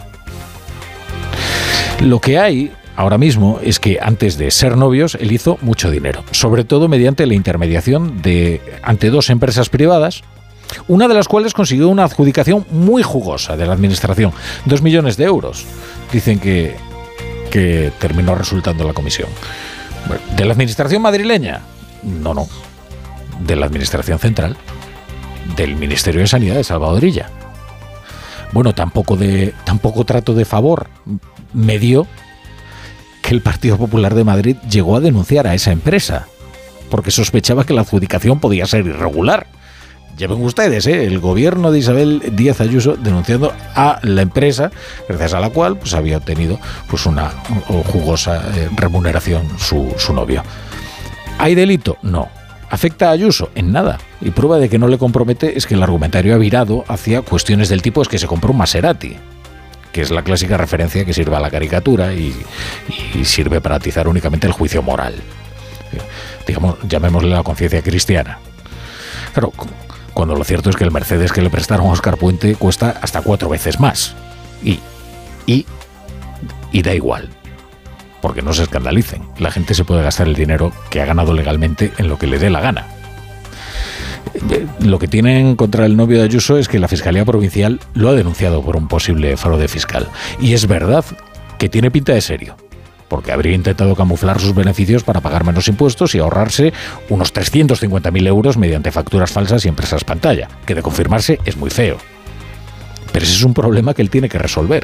Lo que hay ahora mismo es que antes de ser novios él hizo mucho dinero, sobre todo mediante la intermediación ante dos empresas privadas, una de las cuales consiguió una adjudicación muy jugosa de la administración, 2 millones de euros. Dicen que terminó resultando la comisión. ¿De la administración madrileña? No. De la administración central, del Ministerio de Sanidad de Salvador Illa. Bueno, tampoco trato de favor me dio que el Partido Popular de Madrid llegó a denunciar a esa empresa, porque sospechaba que la adjudicación podía ser irregular. Ya ven ustedes, el gobierno de Isabel Díaz Ayuso denunciando a la empresa, gracias a la cual pues había obtenido pues una jugosa remuneración su novio. ¿Hay delito? No. ¿Afecta a Ayuso? En nada. Y prueba de que no le compromete es que el argumentario ha virado hacia cuestiones del tipo es que se compró un Maserati, que es la clásica referencia que sirve a la caricatura y sirve para atizar únicamente el juicio moral. digamos, llamémosle la conciencia cristiana. Claro, cuando lo cierto es que el Mercedes que le prestaron a Óscar Puente cuesta hasta 4 veces más. Y da igual, porque no se escandalicen. La gente se puede gastar el dinero que ha ganado legalmente en lo que le dé la gana. Lo que tienen contra el novio de Ayuso es que la Fiscalía Provincial lo ha denunciado por un posible fraude fiscal. Y es verdad que tiene pinta de serio, porque habría intentado camuflar sus beneficios para pagar menos impuestos y ahorrarse unos 350.000 euros mediante facturas falsas y empresas pantalla, que de confirmarse es muy feo. Pero ese es un problema que él tiene que resolver.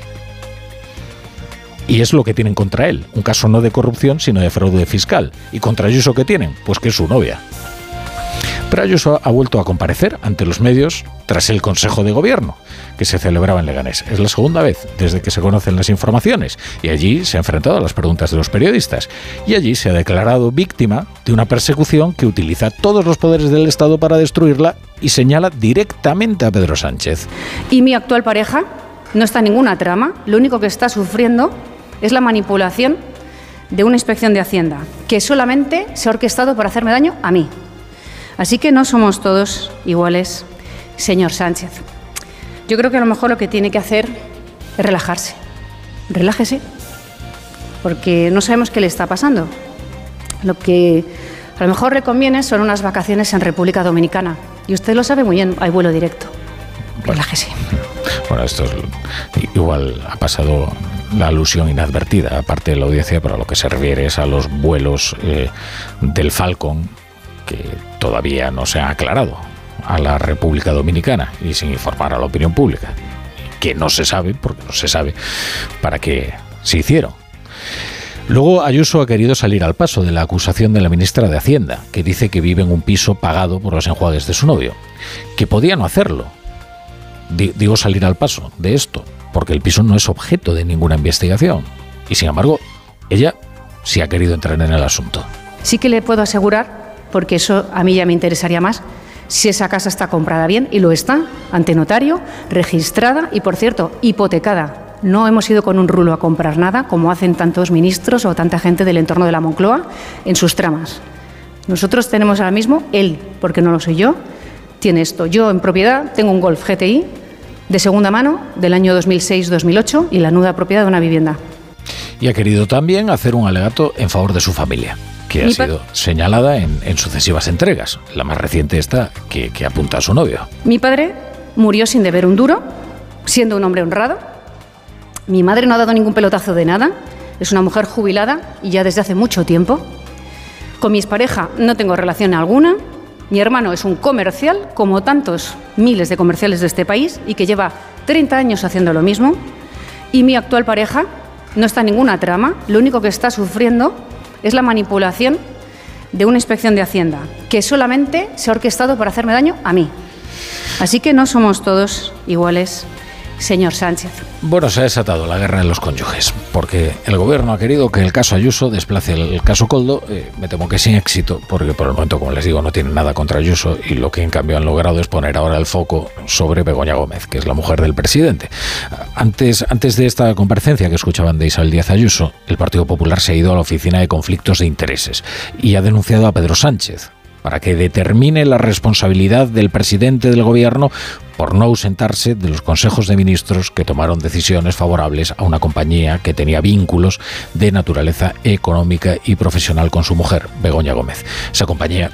Y es lo que tienen contra él, un caso no de corrupción, sino de fraude fiscal. ¿Y contra Ayuso qué tienen? Pues que es su novia. Pero Ayuso ha vuelto a comparecer ante los medios tras el Consejo de Gobierno, que se celebraba en Leganés. Es la segunda vez desde que se conocen las informaciones, y allí se ha enfrentado a las preguntas de los periodistas. Y allí se ha declarado víctima de una persecución que utiliza todos los poderes del Estado para destruirla y señala directamente a Pedro Sánchez. Y mi actual pareja no está en ninguna trama, lo único que está sufriendo es la manipulación de una inspección de Hacienda, que solamente se ha orquestado para hacerme daño a mí. Así que no somos todos iguales, señor Sánchez. Yo creo que a lo mejor lo que tiene que hacer es relajarse. Relájese, porque no sabemos qué le está pasando. Lo que a lo mejor le conviene son unas vacaciones en República Dominicana. Y usted lo sabe muy bien, hay vuelo directo. Relájese. Bueno, esto es, igual ha pasado la alusión inadvertida, aparte de la audiencia, pero a lo que se refiere es a los vuelos del Falcon, que todavía no se ha aclarado a la República Dominicana y sin informar a la opinión pública, que no se sabe, porque no se sabe para qué se hicieron. Luego Ayuso ha querido salir al paso de la acusación de la ministra de Hacienda, que dice que vive en un piso pagado por los enjuagues de su novio, que podía no hacerlo. Digo salir al paso de esto, porque el piso no es objeto de ninguna investigación. Y sin embargo, ella sí ha querido entrar en el asunto. Sí que le puedo asegurar, porque eso a mí ya me interesaría más, si esa casa está comprada bien, y lo está, ante notario, registrada y, por cierto, hipotecada. No hemos ido con un rulo a comprar nada, como hacen tantos ministros o tanta gente del entorno de la Moncloa en sus tramas. Nosotros tenemos ahora mismo, él, porque no lo soy yo, tiene esto. Yo, en propiedad, tengo un Golf GTI de segunda mano del año 2006-2008 y la nuda propiedad de una vivienda. Y ha querido también hacer un alegato en favor de su familia, que ha sido señalada en sucesivas entregas. La más reciente esta que apunta a su novio. Mi padre murió sin deber un duro, siendo un hombre honrado. Mi madre no ha dado ningún pelotazo de nada. Es una mujer jubilada y ya desde hace mucho tiempo. Con mi expareja no tengo relación alguna. Mi hermano es un comercial, como tantos miles de comerciales de este país, y que lleva 30 años haciendo lo mismo. Y mi actual pareja no está en ninguna trama. Lo único que está sufriendo es la manipulación de una inspección de Hacienda, que solamente se ha orquestado para hacerme daño a mí. Así que no somos todos iguales, señor Sánchez. Bueno, se ha desatado la guerra de los cónyuges, porque el gobierno ha querido que el caso Ayuso desplace el caso Koldo. Me temo que sin éxito, porque por el momento, como les digo, no tienen nada contra Ayuso, y lo que en cambio han logrado es poner ahora el foco sobre Begoña Gómez, que es la mujer del presidente. Antes de esta comparecencia que escuchaban de Isabel Díaz Ayuso, el Partido Popular se ha ido a la Oficina de Conflictos de Intereses y ha denunciado a Pedro Sánchez para que determine la responsabilidad del presidente del gobierno por no ausentarse de los consejos de ministros que tomaron decisiones favorables a una compañía que tenía vínculos de naturaleza económica y profesional con su mujer, Begoña Gómez. Esa compañía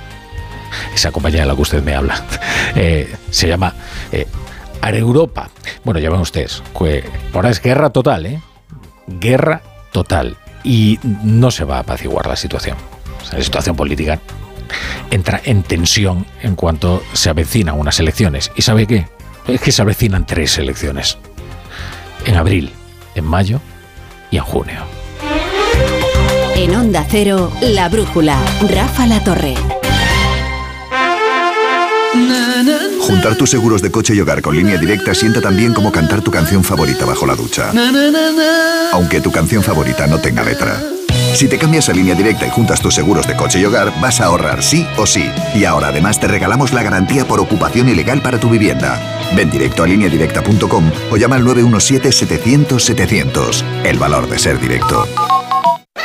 de la que usted me habla, se llama Areuropa. Bueno, ya ven ustedes, ahora es guerra total, ¿eh? Guerra total. Y no se va a apaciguar la situación. O sea, la situación política entra en tensión en cuanto se avecinan unas elecciones. ¿Y sabe qué? Es que se avecinan 3 elecciones. En abril, en mayo y en junio. En Onda Cero, La Brújula, Rafa La Torre. Juntar tus seguros de coche y hogar con Línea Directa sienta tan bien como cantar tu canción favorita bajo la ducha. Aunque tu canción favorita no tenga letra. Si te cambias a Línea Directa y juntas tus seguros de coche y hogar, vas a ahorrar sí o sí. Y ahora además te regalamos la garantía por ocupación ilegal para tu vivienda. Ven directo a lineadirecta.com o llama al 917-700-700. El valor de ser directo.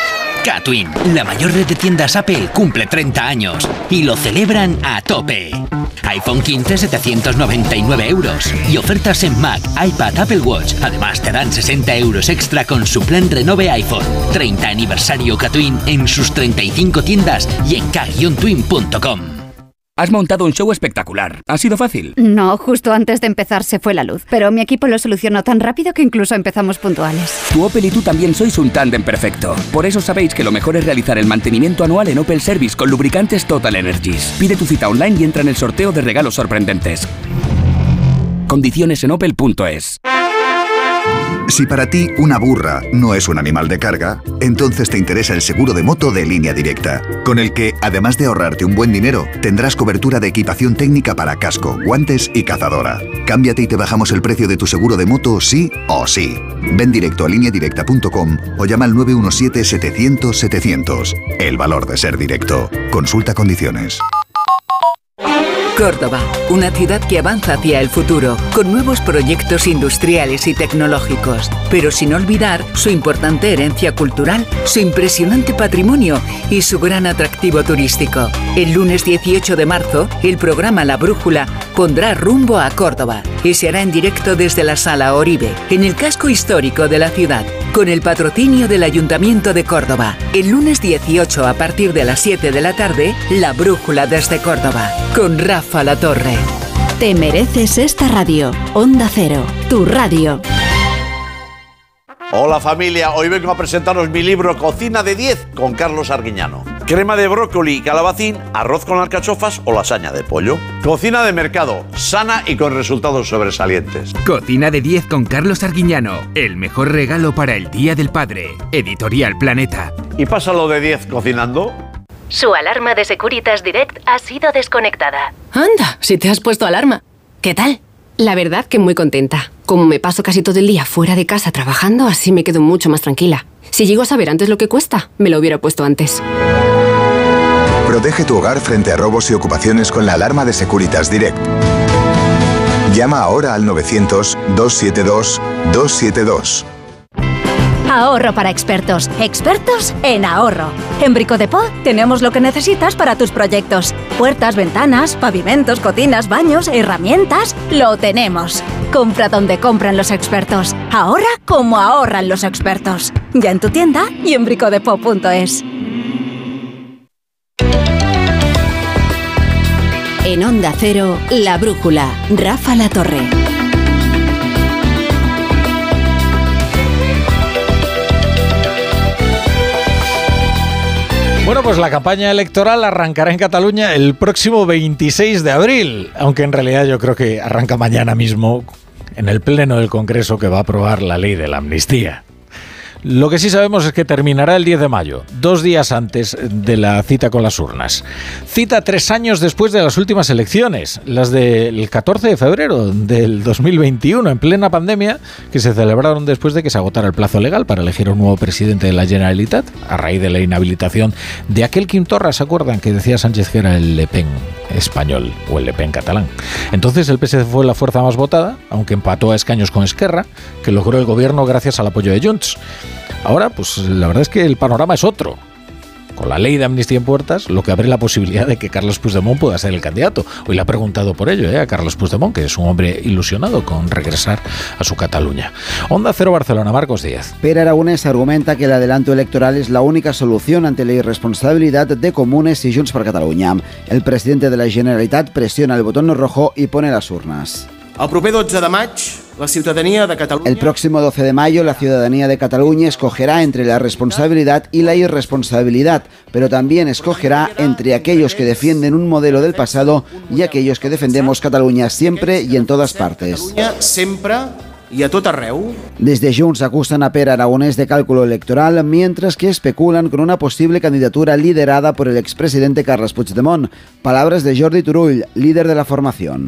Katwin, la mayor red de tiendas Apple, cumple 30 años y lo celebran a tope. iPhone 15, 799 euros. Y ofertas en Mac, iPad, Apple Watch. Además te dan 60 euros extra con su plan Renove iPhone. 30 aniversario Katwin en sus 35 tiendas y en k-twin.com. Has montado un show espectacular. ¿Ha sido fácil? No, justo antes de empezar se fue la luz, pero mi equipo lo solucionó tan rápido que incluso empezamos puntuales. Tu Opel y tú también sois un tándem perfecto. Por eso sabéis que lo mejor es realizar el mantenimiento anual en Opel Service con lubricantes Total Energies. Pide tu cita online y entra en el sorteo de regalos sorprendentes. Condiciones en opel.es. Si para ti una burra no es un animal de carga, entonces te interesa el seguro de moto de Línea Directa, con el que, además de ahorrarte un buen dinero, tendrás cobertura de equipación técnica para casco, guantes y cazadora. Cámbiate y te bajamos el precio de tu seguro de moto sí o sí. Ven directo a lineadirecta.com o llama al 917-700-700. El valor de ser directo. Consulta condiciones. Córdoba, una ciudad que avanza hacia el futuro, con nuevos proyectos industriales y tecnológicos, pero sin olvidar su importante herencia cultural, su impresionante patrimonio y su gran atractivo turístico. El lunes 18 de marzo, el programa La Brújula pondrá rumbo a Córdoba y se hará en directo desde la Sala Oribe, en el casco histórico de la ciudad, con el patrocinio del Ayuntamiento de Córdoba. El lunes 18 a partir de las 7 de la tarde, La Brújula desde Córdoba, con Rafa La Torre. Te mereces esta radio. Onda Cero, tu radio. Hola familia, hoy vengo a presentaros mi libro Cocina de 10 con Carlos Arguiñano. Crema de brócoli y calabacín, arroz con alcachofas o lasaña de pollo. Cocina de mercado, sana y con resultados sobresalientes. Cocina de 10 con Carlos Arguiñano, el mejor regalo para el Día del Padre. Editorial Planeta. ¿Y pásalo de 10 cocinando? Su alarma de Securitas Direct ha sido desconectada. Anda, si te has puesto alarma. ¿Qué tal? La verdad que muy contenta. Como me paso casi todo el día fuera de casa trabajando, así me quedo mucho más tranquila. Si llego a saber antes lo que cuesta, me lo hubiera puesto antes. Protege tu hogar frente a robos y ocupaciones con la alarma de Securitas Direct. Llama ahora al 900-272-272. Ahorro para expertos. Expertos en ahorro. En Brico de Po tenemos lo que necesitas para tus proyectos. Puertas, ventanas, pavimentos, cocinas, baños, herramientas. Lo tenemos. Compra donde compran los expertos. Ahorra como ahorran los expertos. Ya en tu tienda y en bricodepo.es. En Onda Cero, La Brújula. Rafa La Torre. Bueno, pues la campaña electoral arrancará en Cataluña el próximo 26 de abril, aunque en realidad yo creo que arranca mañana mismo en el Pleno del Congreso que va a aprobar la ley de la amnistía. Lo que sí sabemos es que terminará el 10 de mayo, 2 días antes de la cita con las urnas. Cita 3 años después de las últimas elecciones, las del 14 de febrero del 2021, en plena pandemia, que se celebraron después de que se agotara el plazo legal para elegir a un nuevo presidente de la Generalitat, a raíz de la inhabilitación de aquel Quim Torra, ¿se acuerdan? Que decía Sánchez que era el Le Pen español o el Le Pen catalán. Entonces el PSC fue la fuerza más votada, aunque empató a escaños con Esquerra, que logró el gobierno gracias al apoyo de Junts. Ahora, pues la verdad es que el panorama es otro. Con la ley de amnistía en puertas, lo que abre la posibilidad de que Carles Puigdemont pueda ser el candidato. Hoy le ha preguntado por ello a Carles Puigdemont, que es un hombre ilusionado con regresar a su Cataluña. Onda Cero Barcelona, Marcos Díaz. Pere Aragonès argumenta que el adelanto electoral es la única solución ante la irresponsabilidad de Comunes y Junts per Catalunya. El presidente de la Generalitat presiona el botón rojo y pone las urnas. El proper 12 de maig, la ciudadanía de Cataluña... El próximo 12 de mayo, la ciudadanía de Cataluña escogerá entre la responsabilidad y la irresponsabilidad, pero también escogerá entre aquellos que defienden un modelo del pasado y aquellos que defendemos Cataluña siempre y en todas partes. Catalunya sempre y a tot arreu. Desde Junts acusan a Pere Aragonès de cálculo electoral, mientras que especulan con una posible candidatura liderada por el expresidente Carles Puigdemont. Palabras de Jordi Turull, líder de la formación.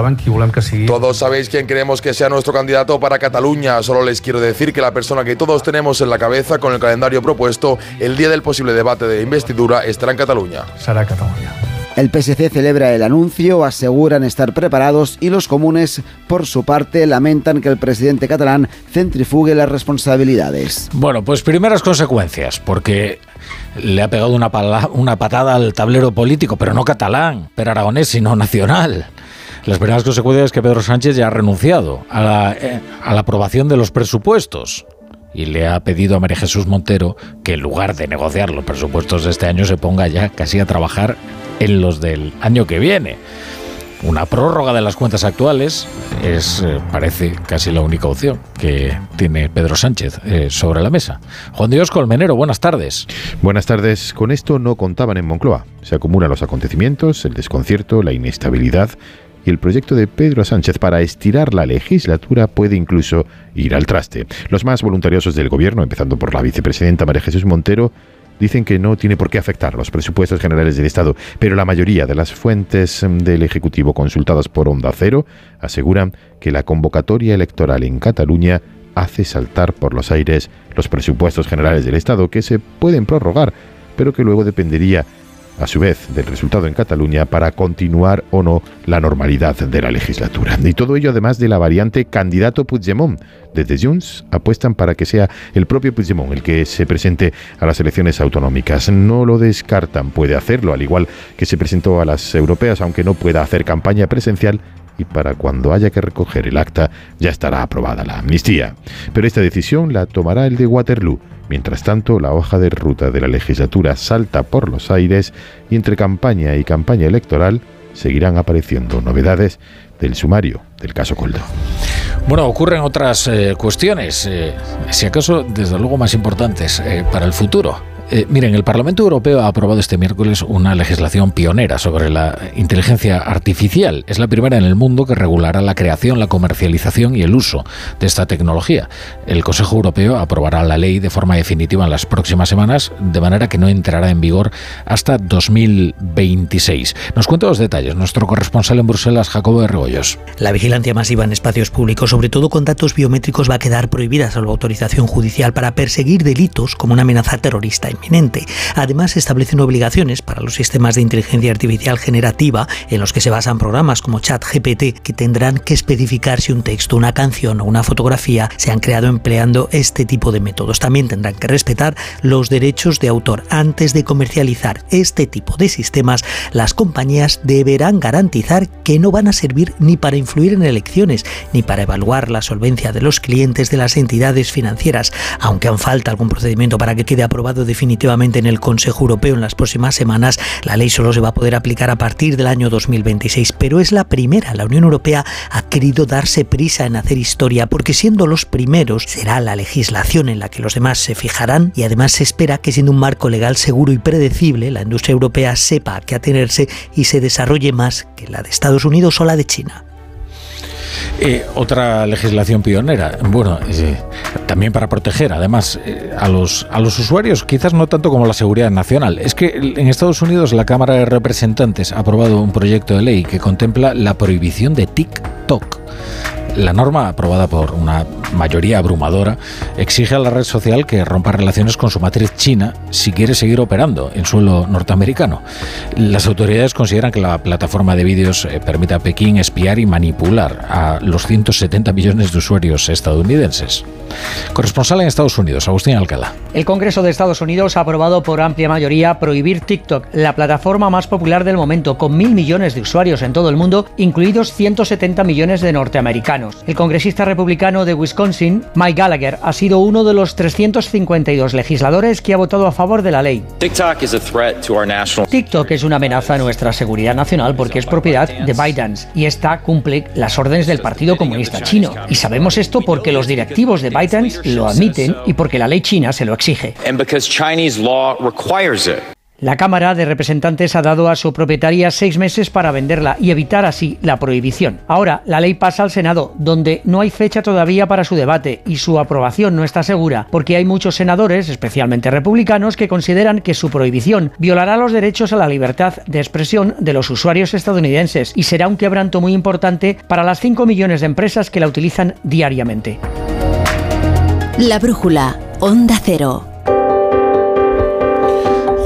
Todos sabéis quién queremos que sea nuestro candidato para Cataluña. Solo les quiero decir que la persona que todos tenemos en la cabeza con el calendario propuesto el día del posible debate de investidura estará en Cataluña. Será Cataluña. El PSC celebra el anuncio, aseguran estar preparados y los comunes, por su parte, lamentan que el presidente catalán centrifugue las responsabilidades. Bueno, pues primeras consecuencias, porque le ha pegado una patada al tablero político, pero no catalán, pero aragonés, sino nacional. Las primeras consecuencias es que Pedro Sánchez ya ha renunciado a la aprobación de los presupuestos y le ha pedido a María Jesús Montero que en lugar de negociar los presupuestos de este año se ponga ya casi a trabajar en los del año que viene. Una prórroga de las cuentas actuales parece casi la única opción que tiene Pedro Sánchez sobre la mesa. Juan Dios Colmenero, buenas tardes. Buenas tardes. Con esto no contaban en Moncloa. Se acumulan los acontecimientos, el desconcierto, la inestabilidad y el proyecto de Pedro Sánchez para estirar la legislatura puede incluso ir al traste. Los más voluntariosos del gobierno, empezando por la vicepresidenta María Jesús Montero, dicen que no tiene por qué afectar los presupuestos generales del Estado, pero la mayoría de las fuentes del Ejecutivo consultadas por Onda Cero aseguran que la convocatoria electoral en Cataluña hace saltar por los aires los presupuestos generales del Estado, que se pueden prorrogar, pero que luego dependería a su vez del resultado en Cataluña para continuar o no la normalidad de la legislatura. Y todo ello además de la variante candidato Puigdemont. Desde Junts apuestan para que sea el propio Puigdemont el que se presente a las elecciones autonómicas. No lo descartan, puede hacerlo, al igual que se presentó a las europeas, aunque no pueda hacer campaña presencial, y para cuando haya que recoger el acta ya estará aprobada la amnistía. Pero esta decisión la tomará el de Waterloo. Mientras tanto, la hoja de ruta de la legislatura salta por los aires y entre campaña y campaña electoral seguirán apareciendo novedades del sumario del caso Koldo. Bueno, ocurren otras cuestiones, si acaso desde luego más importantes para el futuro. Miren, el Parlamento Europeo ha aprobado este miércoles una legislación pionera sobre la inteligencia artificial. Es la primera en el mundo que regulará la creación, la comercialización y el uso de esta tecnología. El Consejo Europeo aprobará la ley de forma definitiva en las próximas semanas, de manera que no entrará en vigor hasta 2026. Nos cuenta los detalles nuestro corresponsal en Bruselas, Jacobo de Rebollos. La vigilancia masiva en espacios públicos, sobre todo con datos biométricos, va a quedar prohibida salvo autorización judicial para perseguir delitos como una amenaza terrorista inminente. Además, establecen obligaciones para los sistemas de inteligencia artificial generativa en los que se basan programas como ChatGPT, que tendrán que especificar si un texto, una canción o una fotografía se han creado empleando este tipo de métodos. También tendrán que respetar los derechos de autor. Antes de comercializar este tipo de sistemas, las compañías deberán garantizar que no van a servir ni para influir en elecciones ni para evaluar la solvencia de los clientes de las entidades financieras. Aunque aún falta algún procedimiento para que quede aprobado definitivamente en el Consejo Europeo en las próximas semanas, la ley solo se va a poder aplicar a partir del año 2026, pero es la primera. La Unión Europea ha querido darse prisa en hacer historia, porque siendo los primeros será la legislación en la que los demás se fijarán, y además se espera que, siendo un marco legal seguro y predecible, la industria europea sepa a qué atenerse y se desarrolle más que la de Estados Unidos o la de China. Otra legislación pionera, bueno, también para proteger además a los usuarios, quizás no tanto como la seguridad nacional. Es que en Estados Unidos la Cámara de Representantes ha aprobado un proyecto de ley que contempla la prohibición de TikTok. La norma, aprobada por una mayoría abrumadora, exige a la red social que rompa relaciones con su matriz china si quiere seguir operando en suelo norteamericano. Las autoridades consideran que la plataforma de vídeos permite a Pekín espiar y manipular a los 170 millones de usuarios estadounidenses. Corresponsal en Estados Unidos, Agustín Alcalá. El Congreso de Estados Unidos ha aprobado por amplia mayoría prohibir TikTok, la plataforma más popular del momento, con 1.000 millones de usuarios en todo el mundo, incluidos 170 millones de norteamericanos. El congresista republicano de Wisconsin, Mike Gallagher, ha sido uno de los 352 legisladores que ha votado a favor de la ley. TikTok es una amenaza a nuestra seguridad nacional porque es propiedad de ByteDance y esta cumple las órdenes del Partido Comunista Chino. Y sabemos esto porque los directivos de ByteDance lo admiten y porque la ley china se lo exige. La Cámara de Representantes ha dado a su propietaria 6 meses para venderla y evitar así la prohibición. Ahora, la ley pasa al Senado, donde no hay fecha todavía para su debate y su aprobación no está segura, porque hay muchos senadores, especialmente republicanos, que consideran que su prohibición violará los derechos a la libertad de expresión de los usuarios estadounidenses y será un quebranto muy importante para las 5 millones de empresas que la utilizan diariamente. La brújula, Onda Cero.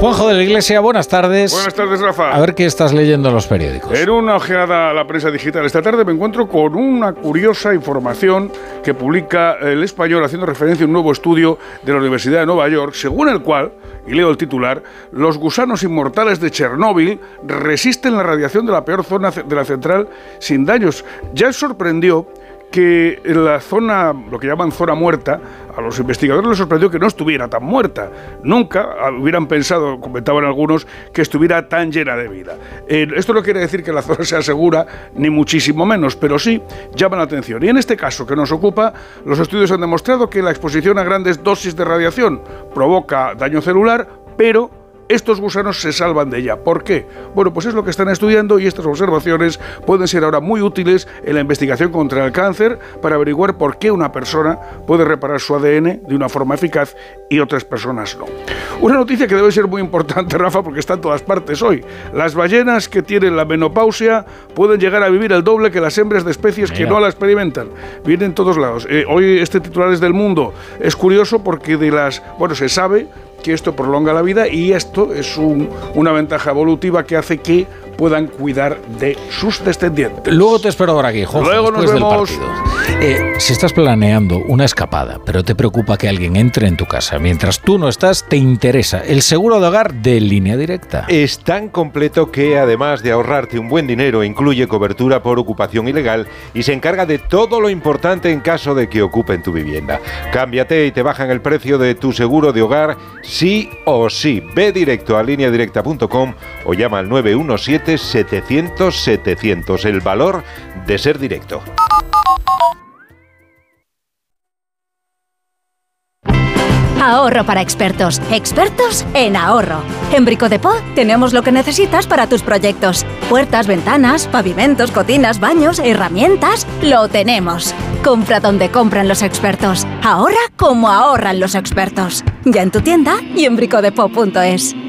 Juanjo de la Iglesia, buenas tardes. Buenas tardes, Rafa. A ver qué estás leyendo en los periódicos. En una ojeada a la prensa digital esta tarde me encuentro con una curiosa información que publica El Español haciendo referencia a un nuevo estudio de la Universidad de Nueva York, según el cual, y leo el titular, los gusanos inmortales de Chernóbil resisten la radiación de la peor zona de la central sin daños. Ya sorprendió que en la zona, lo que llaman zona muerta, a los investigadores les sorprendió que no estuviera tan muerta. Nunca hubieran pensado, comentaban algunos, que estuviera tan llena de vida. Esto no quiere decir que la zona sea segura, ni muchísimo menos, pero sí llama la atención. Y en este caso que nos ocupa, los estudios han demostrado que la exposición a grandes dosis de radiación provoca daño celular, pero estos gusanos se salvan de ella. ¿Por qué? Bueno, pues es lo que están estudiando y estas observaciones pueden ser ahora muy útiles en la investigación contra el cáncer para averiguar por qué una persona puede reparar su ADN de una forma eficaz y otras personas no. Una noticia que debe ser muy importante, Rafa, porque está en todas partes hoy. Las ballenas que tienen la menopausia pueden llegar a vivir el doble que las hembras de especies que no la experimentan. Vienen en todos lados. Hoy este titular es del Mundo. Es curioso porque se sabe que esto prolonga la vida y esto es una ventaja evolutiva que hace que puedan cuidar de sus descendientes. Luego te espero por aquí, Jorge. Luego nos vemos. Si estás planeando una escapada, pero te preocupa que alguien entre en tu casa mientras tú no estás, te interesa el seguro de hogar de Línea Directa. Es tan completo que, además de ahorrarte un buen dinero, incluye cobertura por ocupación ilegal y se encarga de todo lo importante en caso de que ocupen tu vivienda. Cámbiate y te bajan el precio de tu seguro de hogar sí o sí. Ve directo a lineadirecta.com o llama al 917-700-700. El valor de ser directo. Ahorro para expertos. Expertos en ahorro. En Brico Depot tenemos lo que necesitas para tus proyectos. Puertas, ventanas, pavimentos, cocinas, baños, herramientas. Lo tenemos. Compra donde compran los expertos. Ahorra como ahorran los expertos. Ya en tu tienda y en bricodepot.es.